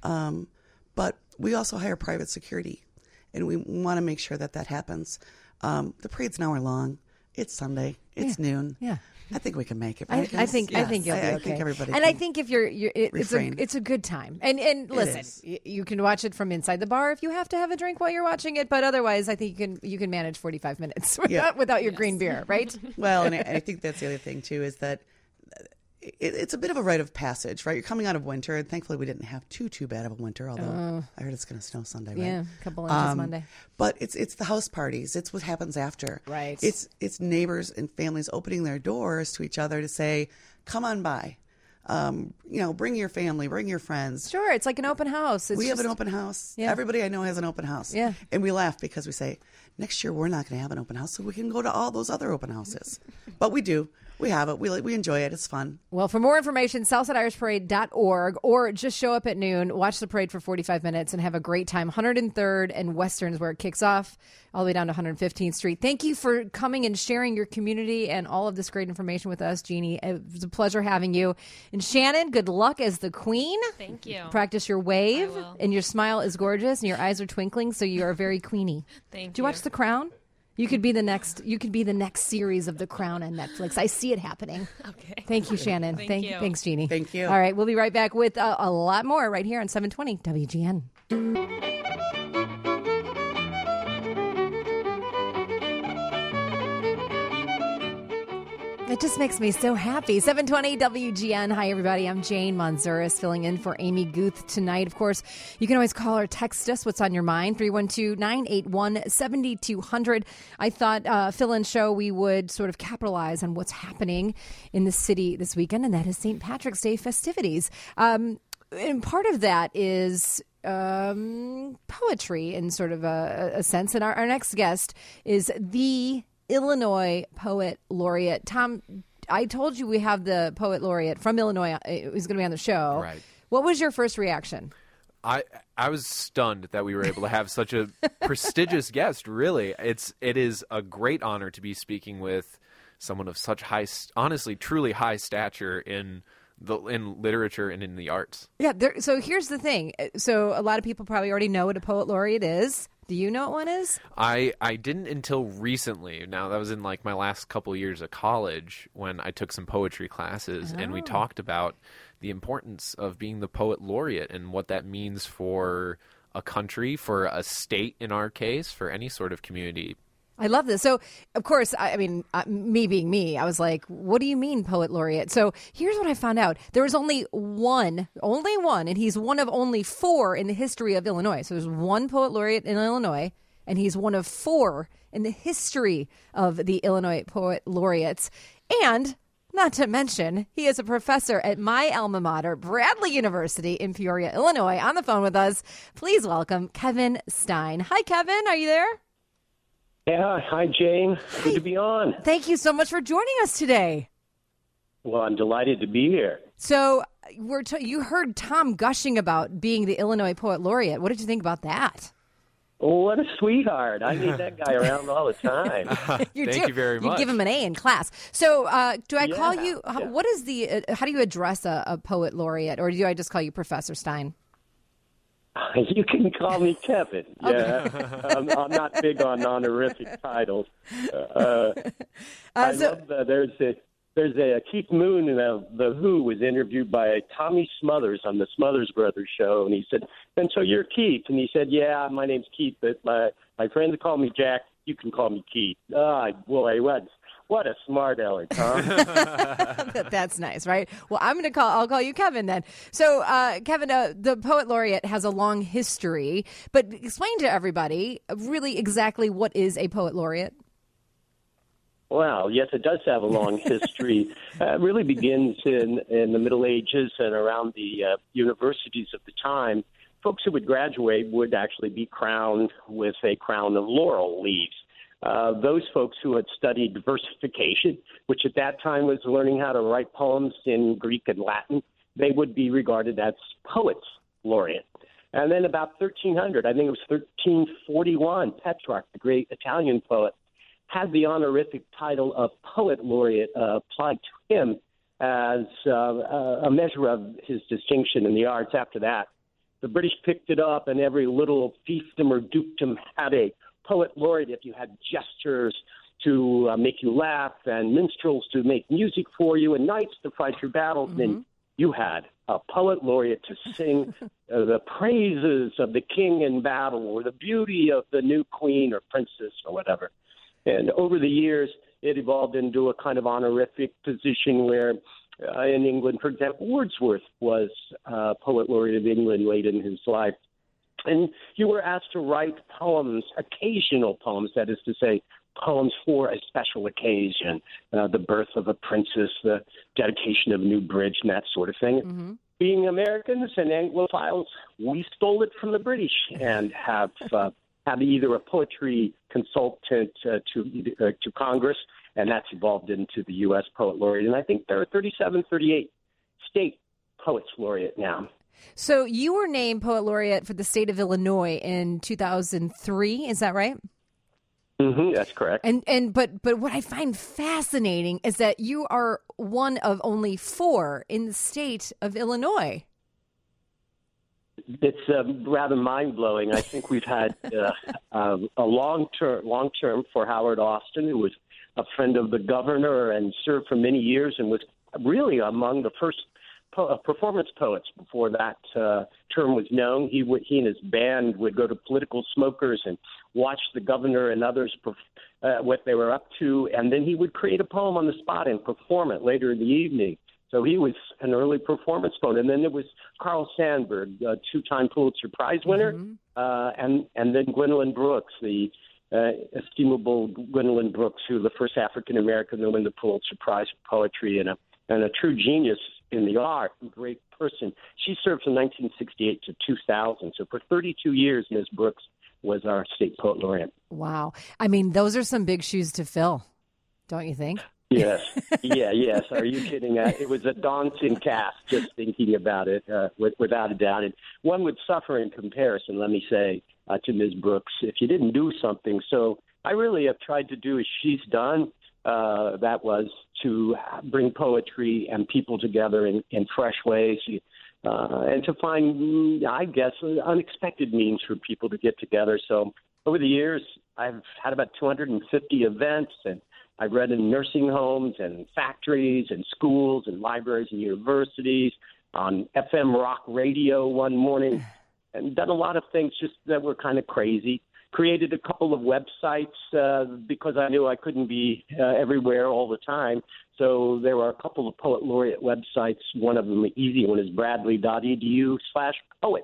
but we also hire private security, and we want to make sure that happens. The parade's an hour long. It's Sunday. It's noon. Yeah. I think we can make it. I Right? think you'll be okay. I think everybody. And can I think if it's a good time. And listen, you can watch it from inside the bar if you have to have a drink while you're watching it. But otherwise, I think you can manage 45 minutes without your green beer, right? Well, and I think that's the other thing too is that it's a bit of a rite of passage, right? You're coming out of winter, and thankfully we didn't have too bad of a winter. Although I heard it's going to snow Sunday, right? Yeah, a couple inches Monday. But it's the house parties. It's what happens after. Right. It's neighbors and families opening their doors to each other to say, "Come on by." Bring your family, bring your friends. Sure, it's like an open house. We have an open house. Yeah. Everybody I know has an open house. Yeah. And we laugh because we say, next year we're not going to have an open house, so we can go to all those other open houses. But we do. We have it. We enjoy it. It's fun. Well, for more information, SouthsideIrishParade.org, or just show up at noon, watch the parade for 45 minutes, and have a great time. 103rd and Western is where it kicks off, all the way down to 115th Street. Thank you for coming and sharing your community and all of this great information with us, Jeannie. It was a pleasure having you. And Shannon, good luck as the queen. Thank you. Practice your wave, I will. and your smile is gorgeous, and your eyes are twinkling, so you are very queenie. Thank Do you watch The Crown? You could be the next series of The Crown on Netflix. I see it happening. Okay. Thank you, Shannon. Thank you. Thanks, Jeannie. Thank you. All right, we'll be right back with a lot more right here on 720 WGN. It just makes me so happy. 720 WGN. Hi, everybody. I'm Jane Monzuris filling in for Amy Guth tonight. Of course, you can always call or text us what's on your mind, 312-981-7200. I thought fill-in show we would sort of capitalize on what's happening in the city this weekend, and that is St. Patrick's Day festivities. And part of that is poetry in sort of a sense. And our next guest is the Illinois Poet Laureate. Tom, I told you we have the Poet Laureate from Illinois who's going to be on the show. Right. What was your first reaction? I was stunned that we were able to have such a prestigious guest. Really, it is a great honor to be speaking with someone of such honestly, truly high stature in literature and in the arts. Yeah. So here's the thing. So a lot of people probably already know what a Poet Laureate is. Do you know what one is? I didn't until recently. Now, that was in like my last couple years of college when I took some poetry classes, and we talked about the importance of being the Poet Laureate and what that means for a country, for a state in our case, for any sort of community. I love this. So, of course, I mean, me being me, I was like, what do you mean Poet Laureate? So here's what I found out. There was only one, and he's one of only 4 in the history of Illinois. So there's one Poet Laureate in Illinois, and he's one of 4 in the history of the Illinois Poet Laureates. And not to mention, he is a professor at my alma mater, Bradley University in Peoria, Illinois. On the phone with us, please welcome Kevin Stein. Hi, Kevin. Are you there? Yeah, hi, Jane. Good to be on. Thank you so much for joining us today. Well, I'm delighted to be here. So you heard Tom gushing about being the Illinois Poet Laureate. What did you think about that? Oh, what a sweetheart. I need that guy around all the time. Thank you very much. You give him an A in class. So do I call you, yeah. what is how do you address a poet laureate, or do I just call you Professor Stein? You can call me Kevin. Yeah, I'm not big on honorific titles. I love there's a Keith Moon, the Who, was interviewed by Tommy Smothers on the Smothers Brothers show, and he said, "And so you're Keith?" And he said, "Yeah, my name's Keith, but my friends call me Jack. You can call me Keith." Boy, what a smart aleck, Tom. That's nice, right? Well, I'll call you Kevin then. So, Kevin, the Poet Laureate has a long history, but explain to everybody really exactly what is a Poet Laureate. Well, yes, it does have a long history. It really begins in the Middle Ages and around the universities of the time. Folks who would graduate would actually be crowned with a crown of laurel leaves. Those folks who had studied versification, which at that time was learning how to write poems in Greek and Latin, they would be regarded as poets laureate. And then about 1300, I think it was 1341, Petrarch, the great Italian poet, had the honorific title of poet laureate applied to him as a measure of his distinction in the arts. After that, the British picked it up, and every little fiefdom or dukedom had a poet laureate. If you had jesters to make you laugh, and minstrels to make music for you, and knights to fight your battles, then you had a poet laureate to sing the praises of the king in battle, or the beauty of the new queen or princess or whatever. And over the years, it evolved into a kind of honorific position where, in England, for example, Wordsworth was Poet Laureate of England late in his life. And you were asked to write poems, occasional poems, that is to say, poems for a special occasion, the birth of a princess, the dedication of a new bridge, and that sort of thing. Mm-hmm. Being Americans and Anglophiles, we stole it from the British and have either a poetry consultant to Congress, and that's evolved into the U.S. Poet Laureate. And I think there are 37, 38 state poets laureate now. So you were named Poet Laureate for the state of Illinois in 2003, is that right? Mm-hmm, that's correct. But what I find fascinating is that you are one of only 4 in the state of Illinois. It's rather mind-blowing. I think we've had a long term for Howard Austin, who was a friend of the governor and served for many years and was really among the first performance poets before that term was known. He and his band would go to political smokers and watch the governor and others what they were up to, and then he would create a poem on the spot and perform it later in the evening. So he was an early performance poet. And then there was Carl Sandburg, a 2-time Pulitzer Prize winner, and then Gwendolyn Brooks, the estimable Gwendolyn Brooks, who was the first African-American to win the Pulitzer Prize for poetry and a true genius in the art, a great person. She served from 1968 to 2000. So for 32 years, Ms. Brooks was our state poet laureate. Wow. I mean, those are some big shoes to fill, don't you think? Yes. Yes. Are you kidding? It was a daunting task just thinking about it, without a doubt. And one would suffer in comparison, let me say, to Ms. Brooks, if you didn't do something. So I really have tried to do as she's done. That was to bring poetry and people together in fresh ways and to find, I guess, unexpected means for people to get together. So over the years, I've had about 250 events, and I've read in nursing homes and factories and schools and libraries and universities, on FM rock radio one morning, and done a lot of things just that were kind of crazy. Created a couple of websites because I knew I couldn't be everywhere all the time. So there were a couple of poet laureate websites. One of them, the easy one, is bradley.edu/poet.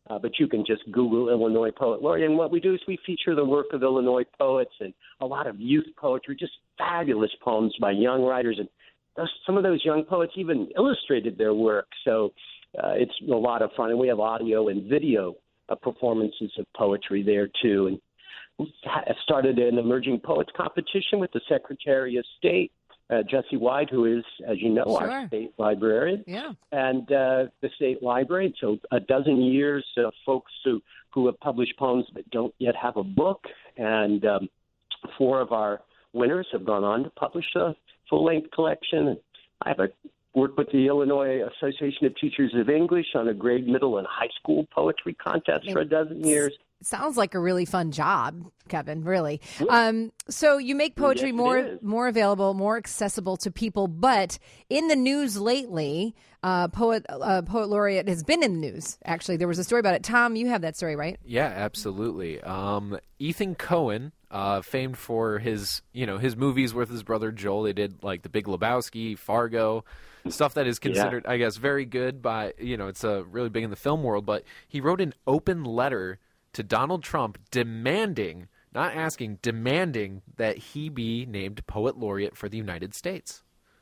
but you can just Google Illinois Poet Laureate. And what we do is we feature the work of Illinois poets and a lot of youth poetry, just fabulous poems by young writers. And some of those young poets even illustrated their work. So it's a lot of fun. And we have audio and video performances of poetry there, too. And we started an emerging poets competition with the Secretary of State, Jesse White, who is, as you know, our state librarian, and the state library. So a dozen years of folks who have published poems but don't yet have a book, and 4 of our winners have gone on to publish a full-length collection. And I have worked with the Illinois Association of Teachers of English on a grade, middle, and high school poetry contest for a dozen years. Sounds like a really fun job, Kevin, really. So you make poetry more available, more accessible to people. But in the news lately, Poet Laureate has been in the news, actually. There was a story about it. Tom, you have that story, right? Yeah, absolutely. Ethan Coen, famed for his movies with his brother Joel. They did like The Big Lebowski, Fargo, stuff that is considered, I guess, very good by, it's really big in the film world. But he wrote an open letter to Donald Trump demanding, not asking, demanding that he be named Poet Laureate for the United States.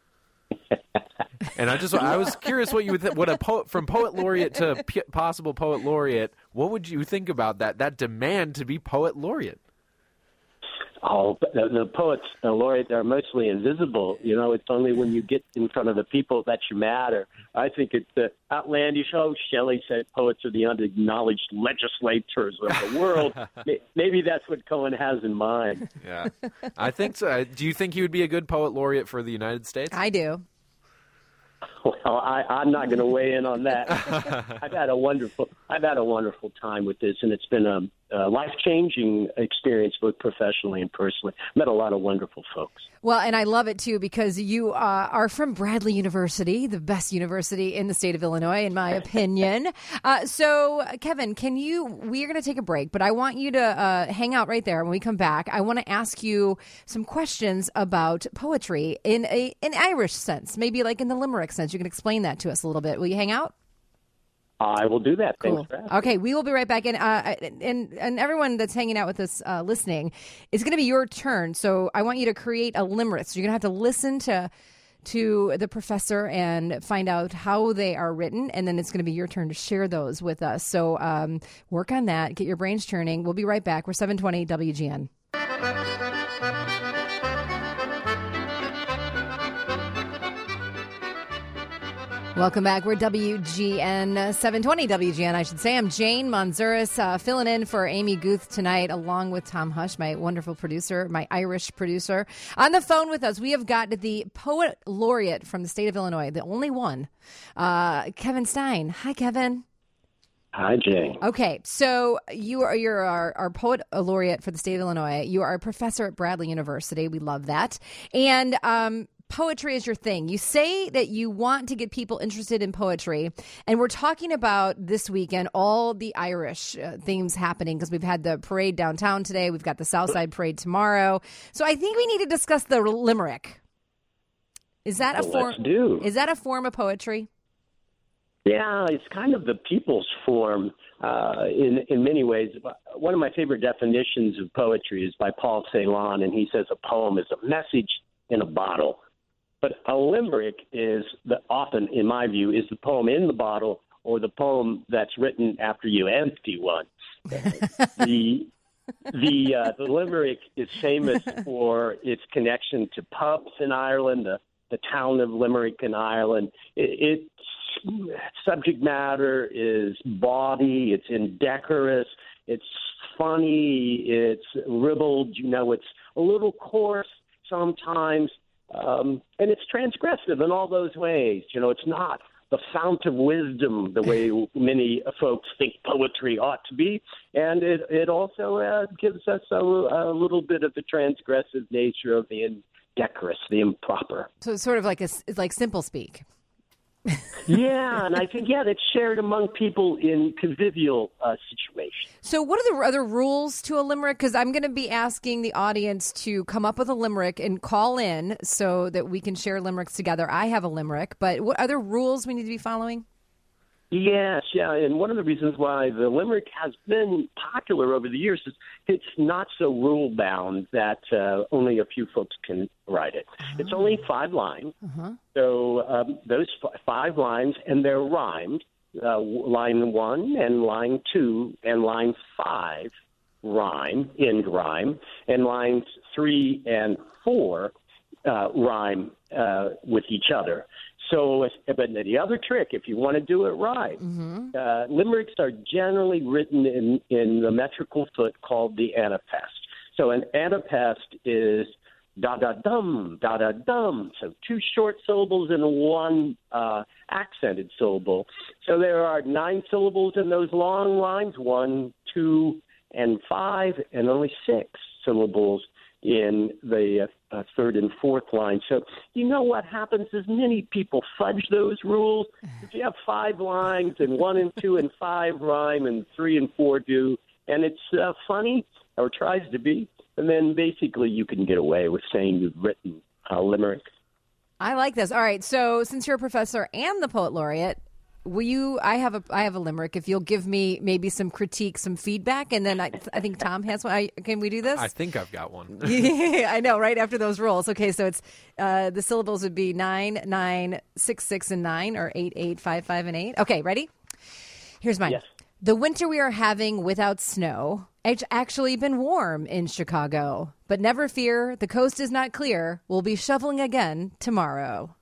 And I was curious what you would what a poet, from Poet Laureate to possible Poet Laureate, what would you think about that demand to be Poet Laureate? Oh, the poets, the laureates are mostly invisible. It's only when you get in front of the people that you matter. I think it's outlandish. Oh, Shelley said poets are the unacknowledged legislators of the world. Maybe that's what Coen has in mind. Yeah, I think so. Do you think he would be a good Poet Laureate for the United States? I do. Well, I'm not going to weigh in on that. I've had a wonderful time with this, and it's been a life-changing experience, both professionally and personally. Met a lot of wonderful folks. Well, and I love it, too, because you are from Bradley University, the best university in the state of Illinois, in my opinion. So, Kevin, we are going to take a break, but I want you to hang out right there. When we come back, I want to ask you some questions about poetry in an Irish sense, maybe like in the Limerick sense. You can explain that to us a little bit. Will you hang out? I will do that. Cool. Thanks for asking. Okay, we will be right back. And everyone that's hanging out with us listening, it's going to be your turn. So I want you to create a limerick. So you're going to have to listen to the professor and find out how they are written. And then it's going to be your turn to share those with us. So work on that. Get your brains churning. We'll be right back. We're 720 WGN. Welcome back. We're WGN 720 WGN, I should say. I'm Jane Manzuris, filling in for Amy Guth tonight, along with Tom Hush, my wonderful producer, my Irish producer. On the phone with us, we have got the Poet Laureate from the state of Illinois, the only one, Kevin Stein. Hi, Kevin. Hi, Jane. Okay, so you're our Poet Laureate for the state of Illinois. You are a professor at Bradley University. We love that. And poetry is your thing. You say that you want to get people interested in poetry, and we're talking about this weekend all the Irish themes happening because we've had the parade downtown today. We've got the Southside Parade tomorrow. So I think we need to discuss the Limerick. Is that a form? Let's do. Is that a form of poetry? Yeah, it's kind of the people's form in many ways. One of my favorite definitions of poetry is by Paul Celan, and he says a poem is a message in a bottle. But a limerick is often, in my view, is the poem in the bottle or the poem that's written after you empty one. The limerick is famous for its connection to pubs in Ireland, the town of Limerick in Ireland. Its subject matter is bawdy, it's indecorous, it's funny, it's ribald, it's a little coarse sometimes. And it's transgressive in all those ways. It's not the fount of wisdom the way many folks think poetry ought to be. And it also gives us a little bit of the transgressive nature of the indecorous, the improper. So it's sort of like like simple speak. Yeah, and I think, it's shared among people in convivial situations. So what are the other rules to a limerick? Because I'm going to be asking the audience to come up with a limerick and call in so that we can share limericks together. I have a limerick, but what other rules we need to be following? Yes, yeah, and one of the reasons why the limerick has been popular over the years is it's not so rule-bound that only a few folks can write it. It's only 5 lines, so those 5 lines, and they're rhymed. Line 1 and line 2 and line 5 rhyme, end rhyme, and lines 3 and 4 rhyme with each other. So, but the other trick, if you want to do it right, limericks are generally written in the metrical foot called the anapest. So an anapest is da-da-dum, da-da-dum. So 2 short syllables and 1 accented syllable. So there are 9 syllables in those long lines, 1, 2, and 5, and only 6 syllables in the 3rd and 4th line. So you know what happens is many people fudge those rules. If you have 5 lines and 1 and 2 and 5 rhyme and 3 and 4 do, and it's funny, or tries to be, and then basically you can get away with saying you've written a limerick. I like this. All right, so since you're a professor and the poet laureate, will you? I have a limerick. If you'll give me maybe some critique, some feedback, and then I think Tom has one. Can we do this? I think I've got one. Yeah, I know. Right after those rules. Okay, so it's the syllables would be 9, 9, 6, 6, and 9, or 8, 8, 5, 5, and 8. Okay, ready? Here's mine. Yes. The winter we are having without snow. It's actually been warm in Chicago, but never fear. The coast is not clear. We'll be shoveling again tomorrow.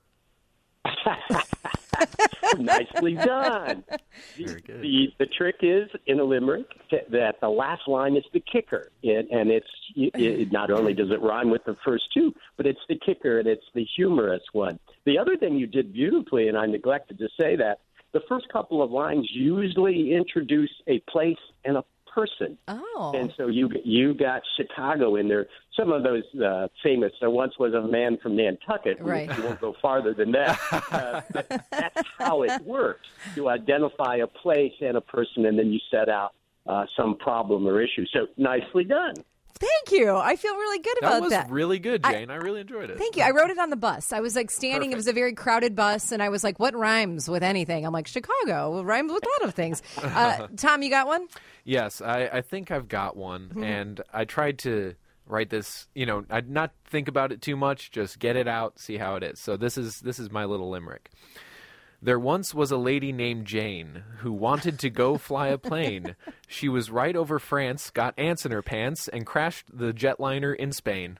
Nicely done. Very good. The trick is in a limerick that the last line is the kicker, and it not only does it rhyme with the first 2, but it's the kicker and it's the humorous one. The other thing you did beautifully, and I neglected to say that, the first couple of lines usually introduce a place and a person. Oh. And so you got Chicago in there. Some of those famous, there once was a man from Nantucket. Right. You won't go farther than that. But that's how it works. You identify a place and a person, and then you set out some problem or issue. So nicely done. Thank you. I feel really good about that. That was really good, Jane. I really enjoyed it. Thank you. I wrote it on the bus. I was like standing. Perfect. It was a very crowded bus, and I was like, what rhymes with anything? I'm like, Chicago. It rhymes with a lot of things. Tom, you got one? Yes, I think I've got one, and I tried to write this. I'd not think about it too much, just get it out, see how it is. So this is my little limerick. There once was a lady named Jane who wanted to go fly a plane. She was right over France, got ants in her pants, and crashed the jetliner in Spain.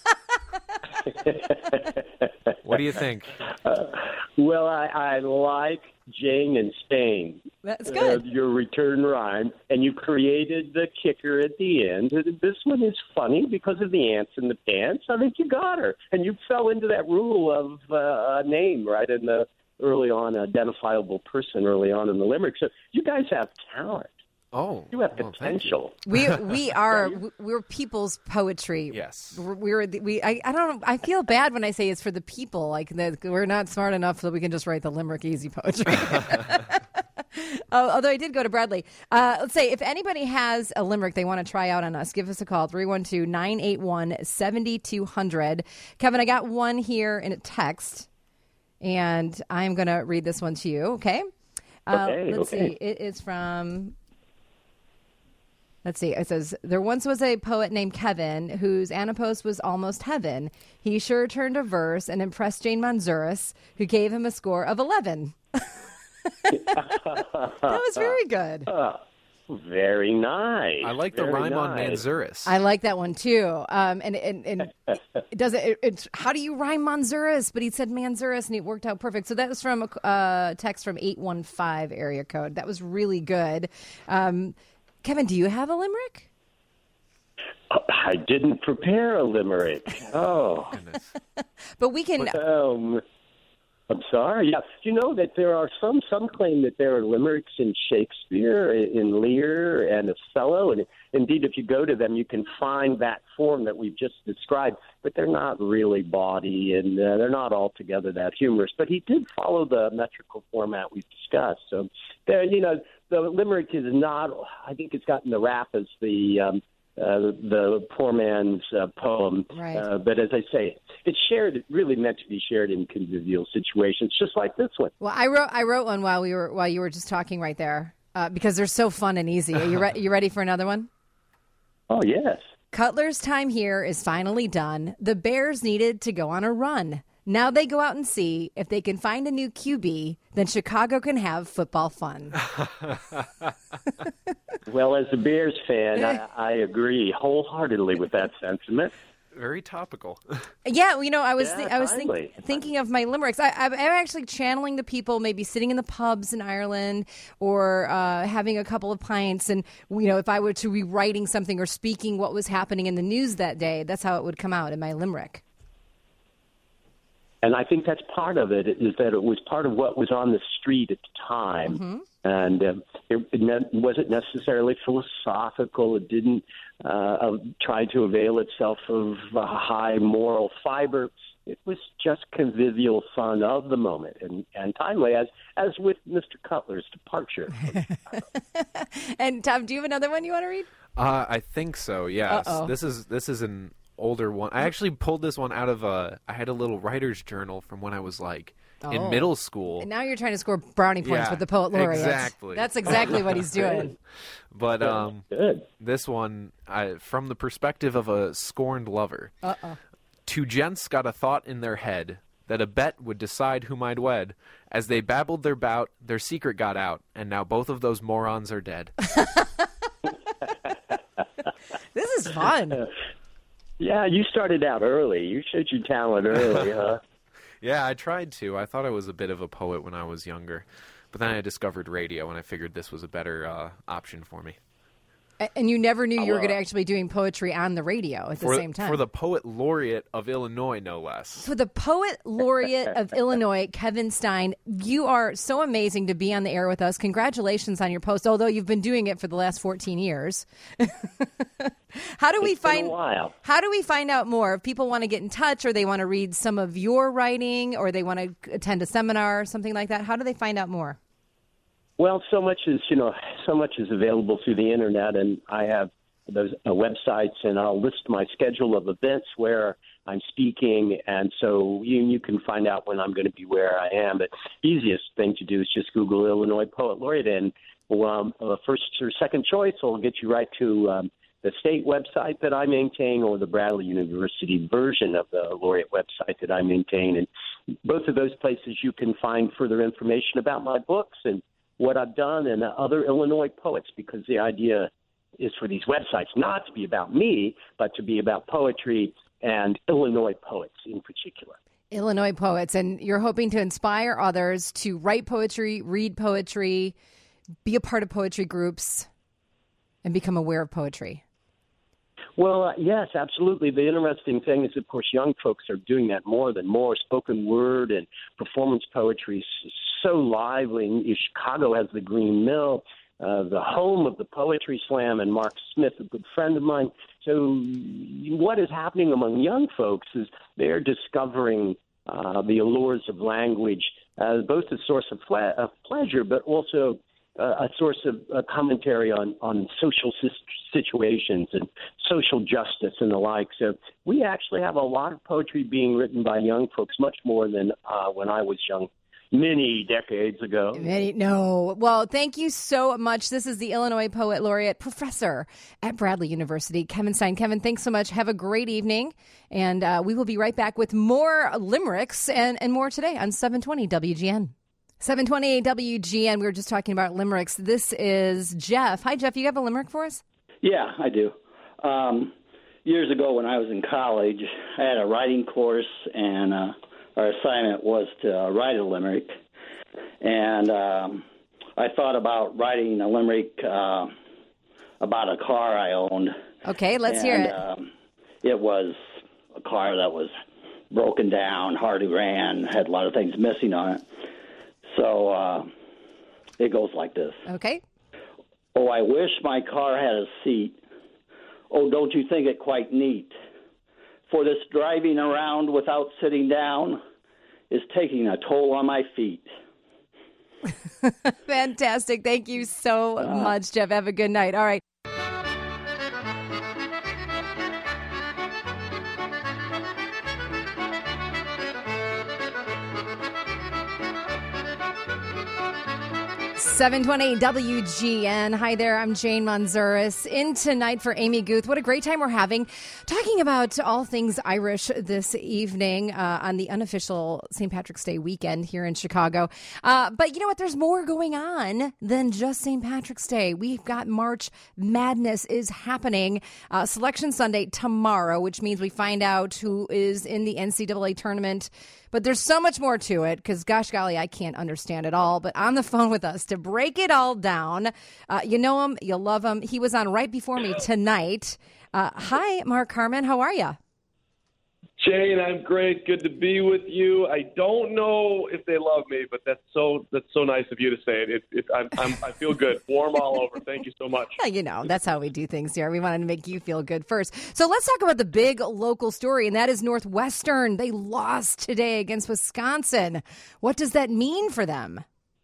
What do you think? Well, I like Jane and Spain. That's good. Your return rhyme, and you created the kicker at the end. This one is funny because of the ants in the pants. I think you got her, and you fell into that rule of a name right in the early on, identifiable person early on in the limerick. So you guys have talent. Oh, You have potential. We're people's poetry. Yes. I don't know. I feel bad when I say it's for the people. Like we're not smart enough that we can just write the limerick easy poetry. Although I did go to Bradley. Let's say if anybody has a limerick they want to try out on us, give us a call, 312-981-7200. Kevin, I got one here in a text, and I'm going to read this one to you, okay? Let's see. It is from... Let's see. It says, there once was a poet named Kevin whose anapos was almost heaven. He sure turned a verse and impressed Jane Manzuris, who gave him a score of 11. That was very good. Very nice. I like the rhyme on Manzuris. I like that one too. And it does it. It's how do you rhyme Manzuris? But he said Manzuris, and it worked out perfect. So that was from a text from 815 area code. That was really good. Kevin, do you have a limerick? I didn't prepare a limerick. Oh. But we can... I'm sorry. Yeah. Do you know that there are some claim that there are limericks in Shakespeare, in Lear, and Othello, and indeed, if you go to them, you can find that form that we've just described, but they're not really bawdy, and they're not altogether that humorous. But he did follow the metrical format we've discussed. So, there, the limerick is not, I think it's gotten the rap as the the poor man's poem. Right. But as I say, it's shared, really meant to be shared in convivial situations, just like this one. Well, I wrote one while you were just talking right there because they're so fun and easy. Are you ready for another one? Oh, yes. Cutler's time here is finally done. The Bears needed to go on a run. Now they go out and see if they can find a new QB, then Chicago can have football fun. Well, as a Bears fan, I agree wholeheartedly with that sentiment. Very topical. Yeah, I was timely. thinking of my limericks. I'm actually channeling the people, maybe sitting in the pubs in Ireland or having a couple of pints, and if I were to be writing something or speaking what was happening in the news that day, that's how it would come out in my limerick. And I think that's part of it, is that it was part of what was on the street at the time. Mm-hmm. And it wasn't necessarily philosophical. It didn't try to avail itself of a high moral fiber. It was just convivial fun of the moment and timely, as with Mr. Cutler's departure. And Tom, do you have another one you want to read? I think so, yes. Uh-oh. This is an older one. I actually pulled this one out of I had a little writer's journal from when I was in middle school. And now you're trying to score brownie points with the poet laureate. Exactly. That's exactly what he's doing. But Good. this one, from the perspective of a scorned lover. Uh-oh. Two gents got a thought in their head that a bet would decide whom I'd wed. As they babbled their bout, their secret got out, and now both of those morons are dead. This is fun. Yeah, you started out early. You showed your talent early, huh? Yeah, I tried to. I thought I was a bit of a poet when I was younger. But then I discovered radio, and I figured this was a better option for me. And you never knew you were going to actually be doing poetry on the radio at the same time. For the Poet Laureate of Illinois, no less. For the Poet Laureate of Illinois, Kevin Stein, you are so amazing to be on the air with us. Congratulations on your post, although you've been doing it for the last 14 years. How do we find out more? If people want to get in touch or they want to read some of your writing or they want to attend a seminar or something like that, how do they find out more? Well, so much is available through the internet, and I have those websites, and I'll list my schedule of events where I'm speaking, and so you can find out when I'm going to be where I am. But the easiest thing to do is just Google Illinois Poet Laureate, and first or second choice will get you right to the state website that I maintain or the Bradley University version of the Laureate website that I maintain. And both of those places you can find further information about my books and what I've done and other Illinois poets, because the idea is for these websites not to be about me, but to be about poetry and Illinois poets in particular. Illinois poets. And you're hoping to inspire others to write poetry, read poetry, be a part of poetry groups, and become aware of poetry. Well, yes, absolutely. The interesting thing is, of course, young folks are doing that more than more. Spoken word and performance poetry is so lively. Chicago has the Green Mill, the home of the Poetry Slam, and Mark Smith, a good friend of mine. So what is happening among young folks is they're discovering the allures of language as both a source of pleasure, but also a source of commentary on social situations and social justice and the like. So we actually have a lot of poetry being written by young folks, much more than when I was young, many decades ago. No. Well, thank you so much. This is the Illinois Poet Laureate Professor at Bradley University, Kevin Stein. Kevin, thanks so much. Have a great evening. And we will be right back with more limericks and more today on 720 WGN. 720 WGN. We were just talking about limericks. This is Jeff. Hi, Jeff. You have a limerick for us? Yeah, I do. Years ago when I was in college, I had a writing course, and our assignment was to write a limerick. And I thought about writing a limerick about a car I owned. Okay, let's hear it. It was a car that was broken down, hardly ran, had a lot of things missing on it. So it goes like this. Okay. Oh, I wish my car had a seat. Oh, don't you think it quite neat? For this driving around without sitting down is taking a toll on my feet. Fantastic. Thank you so much, Jeff. Have a good night. All right. 720 WGN. Hi there, I'm Jane Manzuris. In tonight for Amy Guth. What a great time we're having talking about all things Irish this evening on the unofficial St. Patrick's Day weekend here in Chicago. But you know what? There's more going on than just St. Patrick's Day. We've got March Madness is happening. Selection Sunday tomorrow, which means we find out who is in the NCAA tournament. But there's so much more to it because, gosh golly, I can't understand it all. But on the phone with us to break it all down, you know him, you love him. He was on right before me tonight. Hi, Mark Carman. How are you? Jane, I'm great. Good to be with you. I don't know if they love me, but that's so nice of you to say it. I feel good. Warm all over. Thank you so much. Well, you know, that's how we do things here. We wanted to make you feel good first. So let's talk about the big local story, and that is Northwestern. They lost today against Wisconsin. What does that mean for them?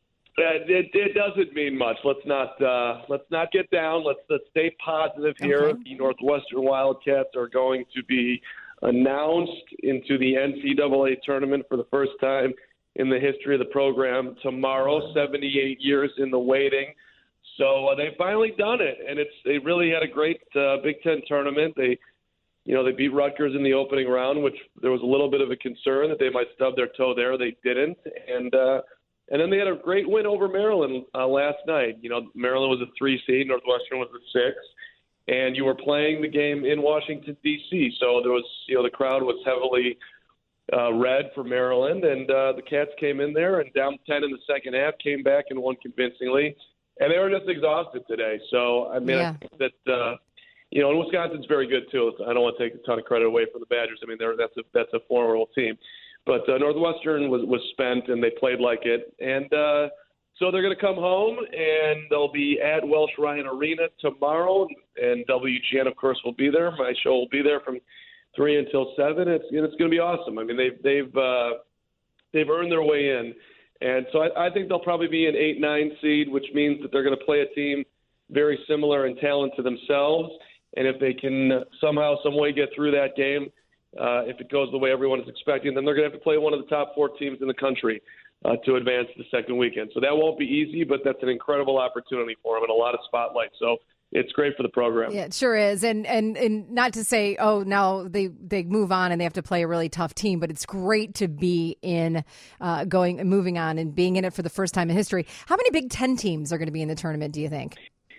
It doesn't mean much. Let's not get down. Let's stay positive here. Okay. The Northwestern Wildcats are going to be announced into the NCAA tournament for the first time in the history of the program tomorrow, 78 years in the waiting. So they've finally done it, and they really had a great Big Ten tournament. They beat Rutgers in the opening round, which there was a little bit of a concern that they might stub their toe there. They didn't, and then they had a great win over Maryland last night. You know, Maryland was a 3 seed, Northwestern was a 6. And you were playing the game in Washington, D.C., so there was, the crowd was heavily red for Maryland, and the Cats came in there and down 10 in the second half, came back and won convincingly, and they were just exhausted today. So, I mean, yeah. I think that, and Wisconsin's very good, too. I don't want to take a ton of credit away from the Badgers. I mean, that's a formidable team. But Northwestern was spent, and they played like it, and so they're going to come home, and they'll be at Welsh Ryan Arena tomorrow, and WGN, of course, will be there. My show will be there from 3 until 7. It's going to be awesome. I mean, they've earned their way in, and so I think they'll probably be an 8-9 seed, which means that they're going to play a team very similar in talent to themselves. And if they can somehow, some way get through that game, if it goes the way everyone is expecting, then they're going to have to play one of the top 4 teams in the country to advance the second weekend. So that won't be easy, but that's an incredible opportunity for them and a lot of spotlight. So it's great for the program. Yeah, it sure is. And not to say, oh, now they move on and they have to play a really tough team, but it's great to be in moving on and being in it for the first time in history. How many Big Ten teams are going to be in the tournament, do you think?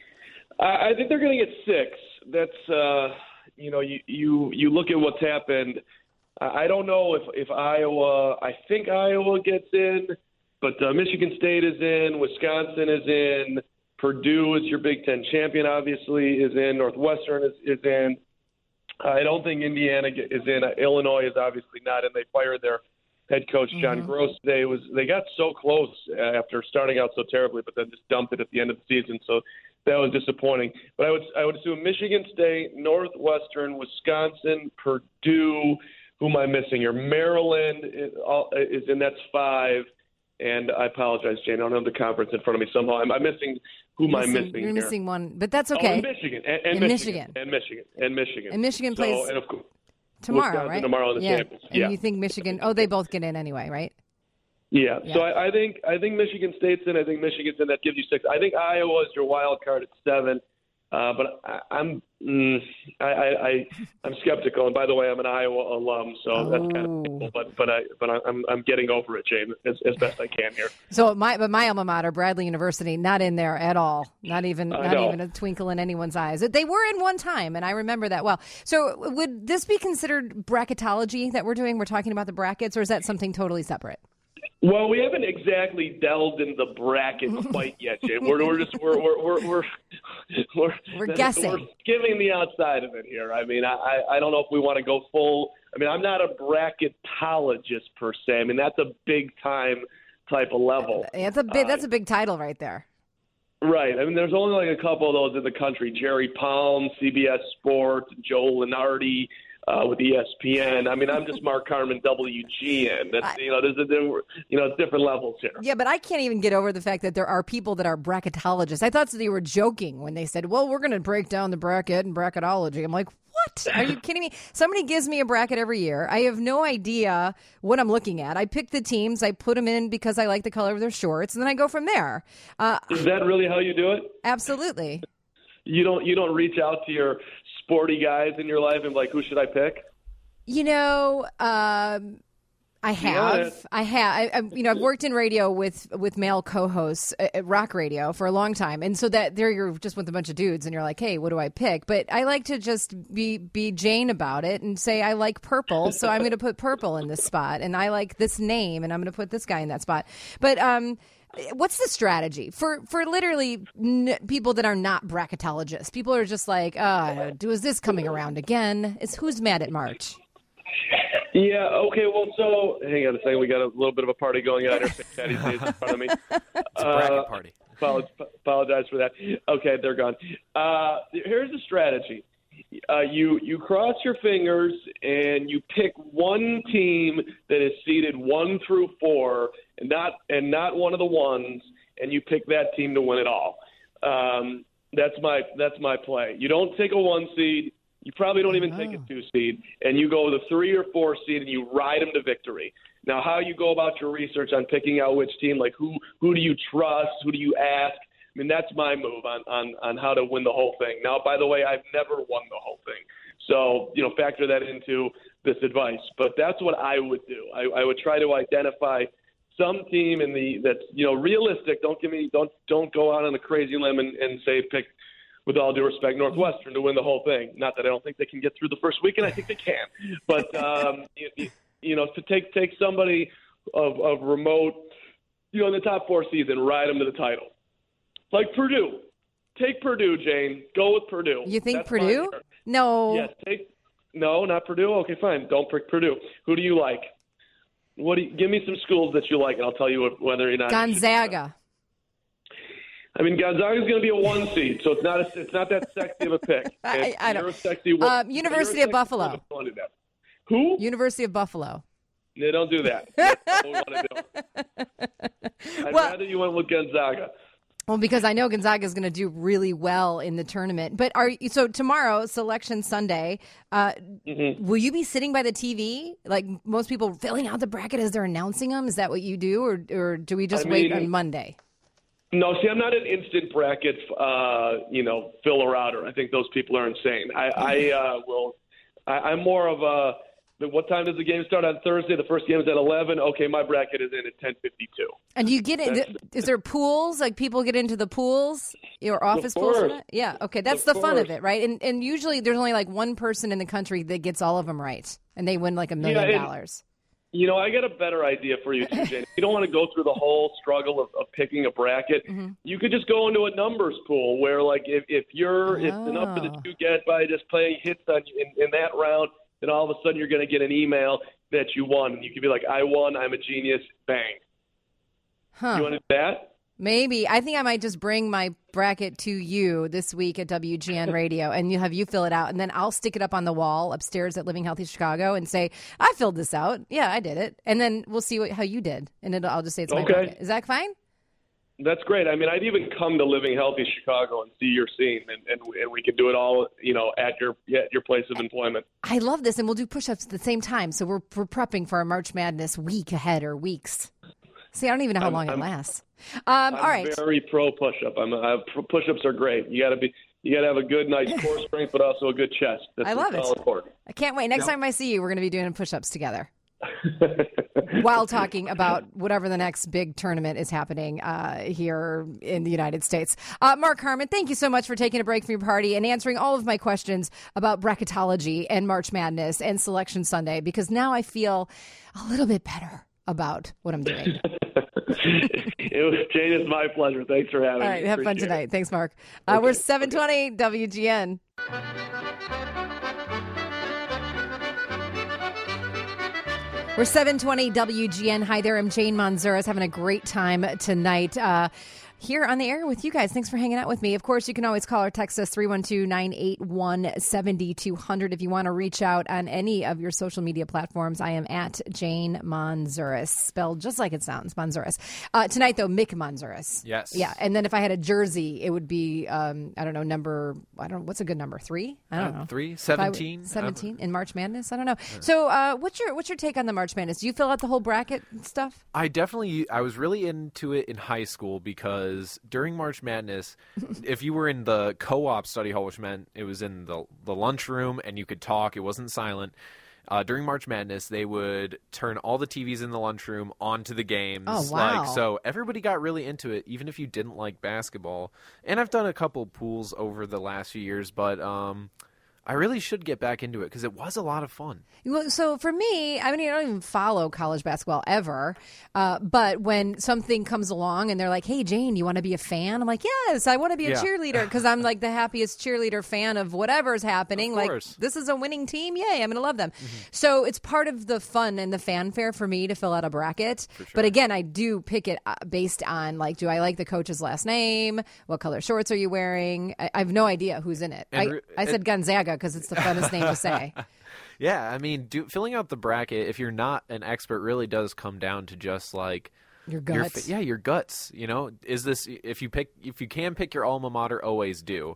I think they're going to get 6. That's, you look at what's happened. I don't know if Iowa – I think Iowa gets in, but Michigan State is in, Wisconsin is in, Purdue is your Big Ten champion, obviously, is in, Northwestern is in. I don't think Indiana is in. Illinois is obviously not in. They fired their head coach, John Gross, today. They got so close after starting out so terribly, but then just dumped it at the end of the season, so that was disappointing. But I would assume Michigan State, Northwestern, Wisconsin, Purdue – who am I missing here? Maryland is in. That's 5. And I apologize, Jane. I don't have the conference in front of me somehow. I'm missing. Who am I missing You're here? missing one, but that's okay. And Michigan. And Michigan. And Michigan plays and of course, tomorrow, Wisconsin right? Tomorrow in the champions. And you think Michigan? Oh, they both get in anyway, right? Yeah. So I think Michigan State's in. I think Michigan's in. That gives you 6. I think Iowa is your wild card at 7. But I'm skeptical. And by the way, I'm an Iowa alum, so that's kind of cool. But I'm getting over it, Jane, as best I can here. So my alma mater, Bradley University, not in there at all. Not even a twinkle in anyone's eyes. They were in one time, and I remember that well. So would this be considered bracketology that we're doing? We're talking about the brackets, or is that something totally separate? Well, we haven't exactly delved into the bracket quite yet, Jay. We're guessing. We're skimming the outside of it here. I mean, I don't know if we want to go full. I mean, I'm not a bracketologist per se. I mean, that's a big time type of level. That's a big title right there. Right. I mean, there's only like a couple of those in the country. Jerry Palm, CBS Sports, Joe Lenardi. With ESPN. I mean, I'm just Mark Carman, WGN. That's, there's different levels here. Yeah, but I can't even get over the fact that there are people that are bracketologists. I thought they were joking when they said, well, we're going to break down the bracket and bracketology. I'm like, What? Are you kidding me? Somebody gives me a bracket every year. I have no idea what I'm looking at. I pick the teams. I put them in because I like the color of their shorts, and then I go from there. Is that really how you do it? Absolutely. You don't reach out to your sporty guys in your life and be like, who should I pick? I have. I've worked in radio with male co-hosts at rock radio for a long time, and so that there you're just with a bunch of dudes, and you're like, hey, what do I pick? But I like to just be Jane about it and say I like purple, so I'm going to put purple in this spot, and I like this name, and I'm going to put this guy in that spot. But what's the strategy for literally people that are not bracketologists? People are just like, is this coming around again? Who's mad at March? Yeah, okay, well, so, hang on a second. We got a little bit of a party going on here. Patty's Day is in front of me. It's a bracket party. Apologize for that. Okay, they're gone. Here's the strategy. You cross your fingers and you pick one team that is seeded 1 through 4 and not one of the ones, and you pick that team to win it all. That's my play. You don't take a 1 seed. You probably don't even take a 2 seed, and you go with a 3 or 4 seed, and you ride them to victory. Now, how you go about your research on picking out which team, like who do you trust, who do you ask? I mean, that's my move on how to win the whole thing. Now, by the way, I've never won the whole thing, so factor that into this advice. But that's what I would do. I would try to identify some team that's realistic. Don't go out on a crazy limb and say pick. With all due respect, Northwestern to win the whole thing. Not that I don't think they can get through the first weekend. I think they can. But, to take somebody of remote, in the top 4 seeds and ride them to the title. Like Purdue. Take Purdue, Jane. Go with Purdue. You think that's Purdue? No. Yes. No, not Purdue? Okay, fine. Don't pick Purdue. Who do you like? Give me some schools that you like, and I'll tell you whether or not. Gonzaga. I mean, Gonzaga is going to be a 1 seed, so it's not that sexy of a pick. I don't. Sexy University of Buffalo. Who? University of Buffalo. Yeah, don't do that. That's what we want to do. I'd rather you went with Gonzaga. Well, because I know Gonzaga is going to do really well in the tournament. But so tomorrow, Selection Sunday, will you be sitting by the TV like most people, filling out the bracket as they're announcing them? Is that what you do, or do we just wait on Monday? No, see, I'm not an instant bracket, filler outer. I think those people are insane. I'm more of a. What time does the game start on Thursday? The first game is at 11. Okay, my bracket is in at 10:52. And do you get in? Is there pools? Like people get into the pools, your office pools? Yeah. Okay, that's the fun of it, right? And usually there's only like one person in the country that gets all of them right, and they win like $1 million. I got a better idea for you too, Jane. You don't want to go through the whole struggle of picking a bracket. Mm-hmm. You could just go into a numbers pool where, like, if the number that you get by just playing hits on in that round, then all of a sudden you're going to get an email that you won. And you could be like, I won, I'm a genius, bang. Huh. You want to do that? Maybe. I think I might just bring my bracket to you this week at WGN Radio, and have you fill it out, and then I'll stick it up on the wall upstairs at Living Healthy Chicago and say, I filled this out. Yeah, I did it. And then we'll see how you did. And I'll just say it's my bracket. Is that fine? That's great. I mean, I'd even come to Living Healthy Chicago and see your scene, and we could do it all, at your place of employment. I love this, and we'll do push-ups at the same time. So we're prepping for our March Madness week ahead or weeks. See, I don't even know how long it lasts. I'm all right. Very pro push-up. Push-ups are great. You got to have a good, nice core strength, but also a good chest. That's I love it. Important. I can't wait. Next time I see you, we're going to be doing push-ups together. While talking about whatever the next big tournament is happening here in the United States. Mark Harmon, thank you so much for taking a break from your party and answering all of my questions about bracketology and March Madness and Selection Sunday, because now I feel a little bit better about what I'm doing. Jane, it's my pleasure. Thanks for having me. All right, have fun tonight. Thanks, Mark. We're 720 WGN. We're 720 WGN. Hi there, I'm Jane Manzuras, having a great time tonight. here on the air with you guys. Thanks for hanging out with me. Of course, you can always call or text us 312-981-7200 if you want to reach out on any of your social media platforms. I am at Jane Manzouras, spelled just like it sounds, Manzouras. Tonight, though, Mick Manzouras. Yes. Yeah, and then if I had a jersey, it would be, what's a good number? 3? I don't know. 3? 17? 17 in March Madness? I don't know. So what's your take on the March Madness? Do you fill out the whole bracket stuff? I was really into it in high school because during March Madness, if you were in the co-op study hall, which meant it was in the lunchroom and you could talk, it wasn't silent. During March Madness, they would turn all the TVs in the lunchroom onto the games. Oh, wow. So everybody got really into it, even if you didn't like basketball. And I've done a couple pools over the last few years, but I really should get back into it because it was a lot of fun. So for me, I don't even follow college basketball ever. But when something comes along and they're like, hey, Jane, you want to be a fan? I'm like, yes, I want to be a cheerleader because I'm like the happiest cheerleader fan of whatever's happening. Like, this is a winning team. Yay, I'm going to love them. Mm-hmm. So it's part of the fun and the fanfare for me to fill out a bracket. Sure. But again, I do pick it based on, like, do I like the coach's last name? What color shorts are you wearing? I have no idea who's in it. I said Gonzaga because it's the funnest name to say. Yeah, I mean, filling out the bracket, if you're not an expert, really does come down to just like your guts. Your guts. You know, is this if you can pick your alma mater, always do.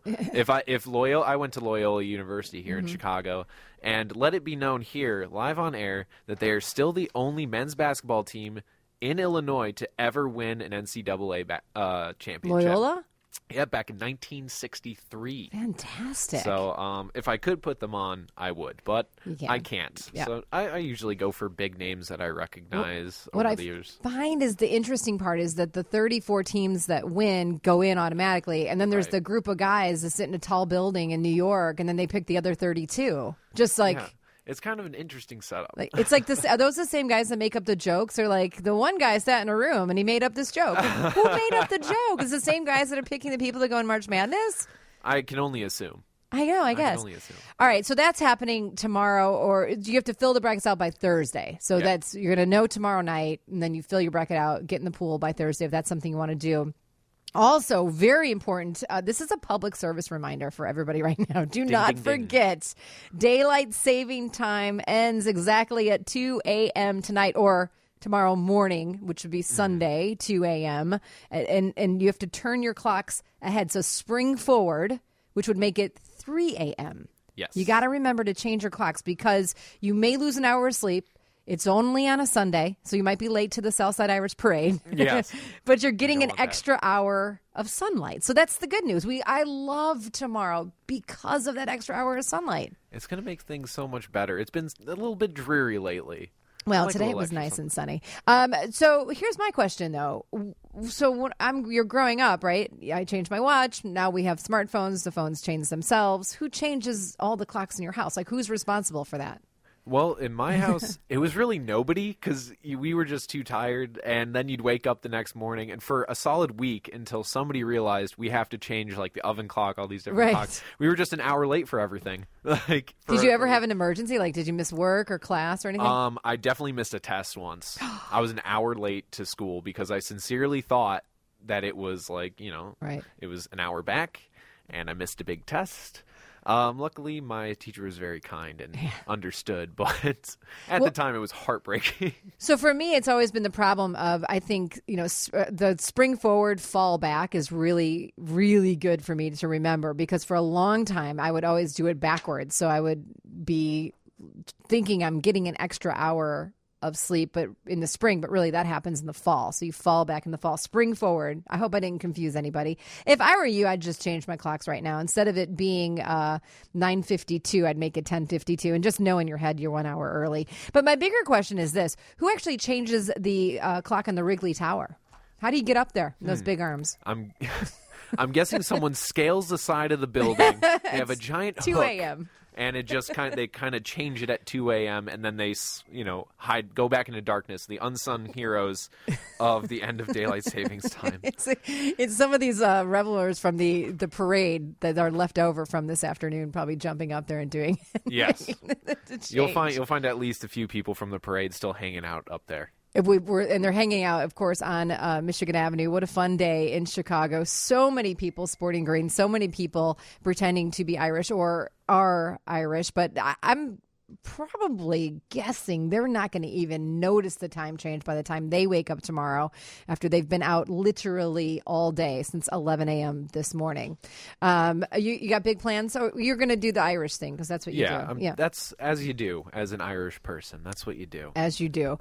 I went to Loyola University here in Chicago, and let it be known here, live on air, that they are still the only men's basketball team in Illinois to ever win an NCAA championship. Loyola? Yeah, back in 1963. Fantastic. So if I could put them on, I would, but I can't. Yeah. So I usually go for big names that I recognize over the years. What I find is the interesting part is that the 34 teams that win go in automatically, and then there's the group of guys that sit in a tall building in New York, and then they pick the other 32. Just like... Yeah. It's kind of an interesting setup. It's like this. Are those the same guys that make up the jokes? Or like the one guy sat in a room and he made up this joke. Who made up the joke? Is it the same guys that are picking the people that go in March Madness? I can only assume. I know, I guess. can only assume. All right, so that's happening tomorrow, or you have to fill the brackets out by Thursday. So you're going to know tomorrow night, and then you fill your bracket out, get in the pool by Thursday if that's something you want to do. Also, very important, this is a public service reminder for everybody right now. Do not forget, daylight saving time ends exactly at 2 a.m. tonight, or tomorrow morning, which would be Sunday, 2 a.m. And you have to turn your clocks ahead. So spring forward, which would make it 3 a.m. Yes. You got to remember to change your clocks because you may lose an hour of sleep. It's only on a Sunday, so you might be late to the Southside Irish Parade. Yes. But you're getting an extra hour of sunlight. So that's the good news. I love tomorrow because of that extra hour of sunlight. It's going to make things so much better. It's been a little bit dreary lately. Well, today it was nice and sunny. So here's my question, though. So when you're growing up, right? I changed my watch. Now we have smartphones. The phones change themselves. Who changes all the clocks in your house? Like, who's responsible for that? Well, in my house, it was really nobody because we were just too tired, and then you'd wake up the next morning, and for a solid week until somebody realized we have to change like the oven clock, all these different clocks. We were just an hour late for everything. Did you ever have an emergency? Like, did you miss work or class or anything? I definitely missed a test once. I was an hour late to school because I sincerely thought that it was like, it was an hour back, and I missed a big test. Luckily, my teacher was very kind and understood, but at the time it was heartbreaking. So for me, it's always been the problem of, I think, the spring forward, fall back is really, really good for me to remember because for a long time, I would always do it backwards. So I would be thinking I'm getting an extra hour of sleep but in the spring, but really that happens in the fall. So you fall back in the fall. Spring forward. I hope I didn't confuse anybody. If I were you, I'd just change my clocks right now. Instead of it being 9:52, I'd make it 10:52 and just know in your head you're 1 hour early. But my bigger question is this. Who actually changes the clock on the Wrigley Tower? How do you get up there in those big arms? I'm guessing someone scales the side of the building. They have a giant 2 hook. a.m. And it just they kind of change it at 2 a.m. and then they, go back into darkness. The unsung heroes of the end of daylight savings time. It's some of these revelers from the parade that are left over from this afternoon, probably jumping up there and doing. Yes, you'll find at least a few people from the parade still hanging out up there. And they're hanging out, of course, on Michigan Avenue. What a fun day in Chicago. So many people sporting green, so many people pretending to be Irish or are Irish. But I'm probably guessing they're not going to even notice the time change by the time they wake up tomorrow after they've been out literally all day since 11 a.m. this morning. You got big plans? So you're going to do the Irish thing because that's what you do. That's as you do as an Irish person. That's what you do. As you do.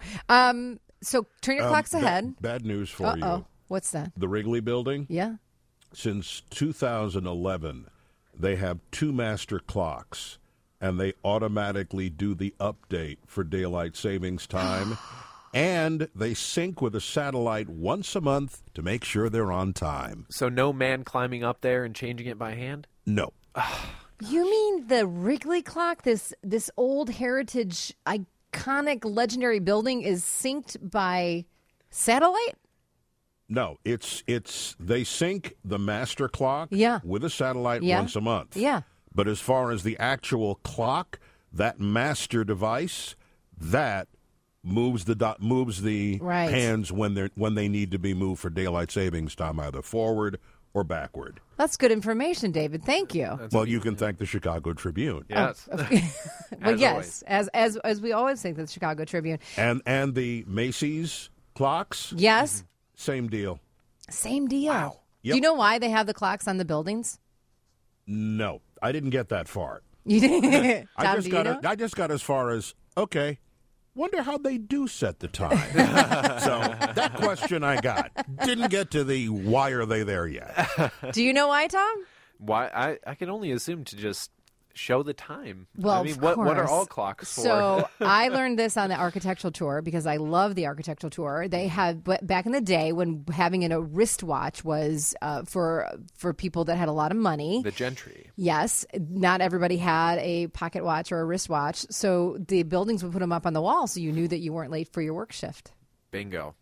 So turn your clocks ahead. Bad news for you. What's that? The Wrigley Building? Yeah. Since 2011, they have 2 master clocks, and they automatically do the update for daylight savings time, and they sync with a satellite once a month to make sure they're on time. So no man climbing up there and changing it by hand? No. You mean the Wrigley clock, this old heritage, iconic, legendary building is synced by satellite? No, it's they sync the master clock with a satellite once a month. Yeah. But as far as the actual clock, that master device, that moves the hands when they need to be moved for daylight savings time, either forward or backward. That's good information, David. Thank you. Well, you can thank the Chicago Tribune. Yes. Well, yes, as we always think, the Chicago Tribune. And the Macy's clocks. Yes. Same deal. Same deal. Wow. Yep. Do you know why they have the clocks on the buildings? No, I didn't get that far. You didn't? I just got as far as, okay, wonder how they do set the time. So that question I got. Didn't get to the why are they there yet. Do you know why, Tom? Why? I can only assume to just show the time. Well, I mean, of what are course. all clocks for? So I learned this on the architectural tour because I love the architectural tour. They had back in the day when having a wristwatch was for people that had a lot of money. The gentry. Yes, not everybody had a pocket watch or a wristwatch, so the buildings would put them up on the wall so you knew that you weren't late for your work shift. Bingo.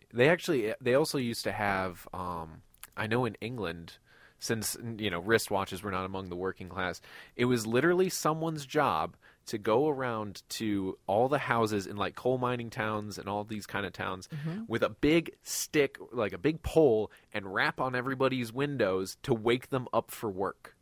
They also used to have. I know in England, since wristwatches were not among the working class, it was literally someone's job to go around to all the houses in like coal mining towns and all these kind of towns with a big stick, like a big pole, and rap on everybody's windows to wake them up for work.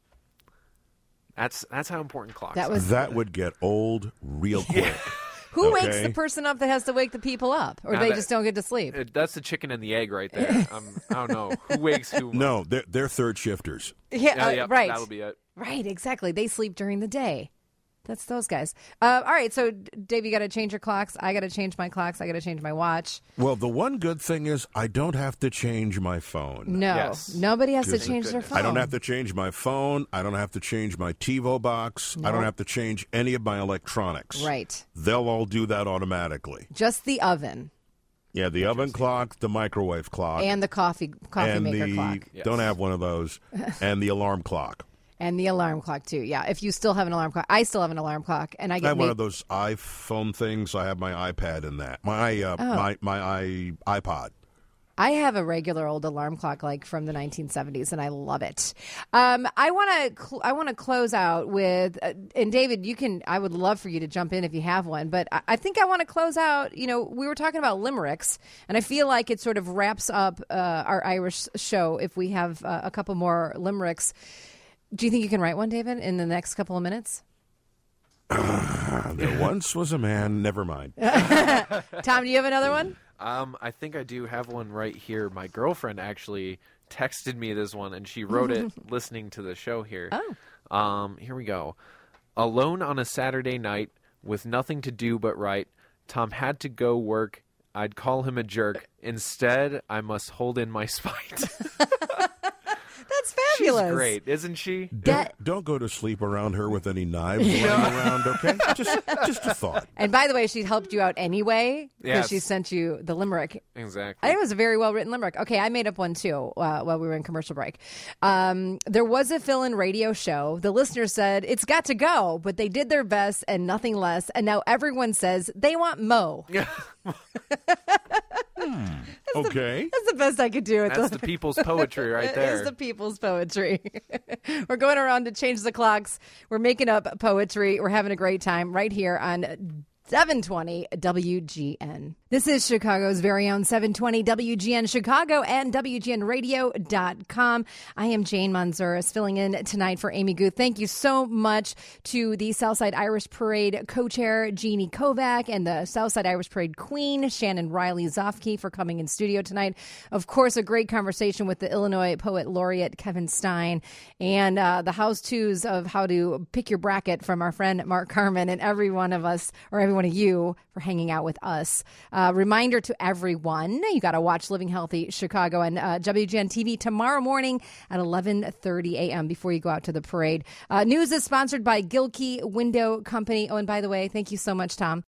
That's how important clocks are. That would get old real quick. Who wakes the person up that has to wake the people up? Or they just don't get to sleep? That's the chicken and the egg right there. I don't know. Who wakes who up? No, they're third shifters. Yeah, right. That'll be it. Right, exactly. They sleep during the day. That's those guys. All right, so Dave, you got to change your clocks. I got to change my clocks. I got to change my watch. Well, the one good thing is I don't have to change my phone. No, yes. Nobody has to change their phone. I don't have to change my phone. I don't have to change my TiVo box. Nope. I don't have to change any of my electronics. Right. They'll all do that automatically. Just the oven. Yeah, the oven clock, the microwave clock. And the coffee maker clock. Yes. Don't have one of those. And the alarm clock. And the alarm clock, too. Yeah, if you still have an alarm clock. I still have an alarm clock. And I have one of those iPhone things. I have my iPad in that. My iPod. I have a regular old alarm clock like from the 1970s, and I love it. I want to close out with, and David, I would love for you to jump in if you have one, but I think I want to close out, we were talking about limericks, and I feel like it sort of wraps up our Irish show if we have a couple more limericks. Do you think you can write one, David, in the next couple of minutes? There once was a man. Never mind. Tom, do you have another one? I think I do have one right here. My girlfriend actually texted me this one, and she wrote it listening to the show here. Oh. Here we go. Alone on a Saturday night with nothing to do but write. Tom had to go work. I'd call him a jerk. Instead, I must hold in my spite. That's fabulous. She's great, isn't she? Don't go to sleep around her with any knives lying around, okay? Just a thought. And by the way, she helped you out anyway because Yes. she sent you the limerick. Exactly. I think it was a very well-written limerick. Okay, I made up one, too, while we were in commercial break. There was a fill-in radio show. The listeners said, it's got to go, but they did their best and nothing less. And now everyone says they want Mo. Okay. That's the best I could do. That's the people's poetry right there. It is the people's poetry. We're going around to change the clocks. We're making up poetry. We're having a great time right here on 720 WGN. This is Chicago's very own 720 WGN Chicago and WGNradio.com. I am Jane Manzuris filling in tonight for Amy Guth. Thank you so much to the Southside Irish Parade co-chair Jeannie Kovac and the Southside Irish Parade queen Shannon Riley Zofke for coming in studio tonight. Of course, a great conversation with the Illinois Poet Laureate Kevin Stein and the how-tos of how to pick your bracket from our friend Mark Carman and every one of us, or every one of you, for hanging out with us. Reminder to everyone, you got to watch Living Healthy Chicago and WGN TV tomorrow morning at 11:30 a.m. before you go out to the parade. News is sponsored by Gilkey Window Company. Oh, and by the way, thank you so much, Tom,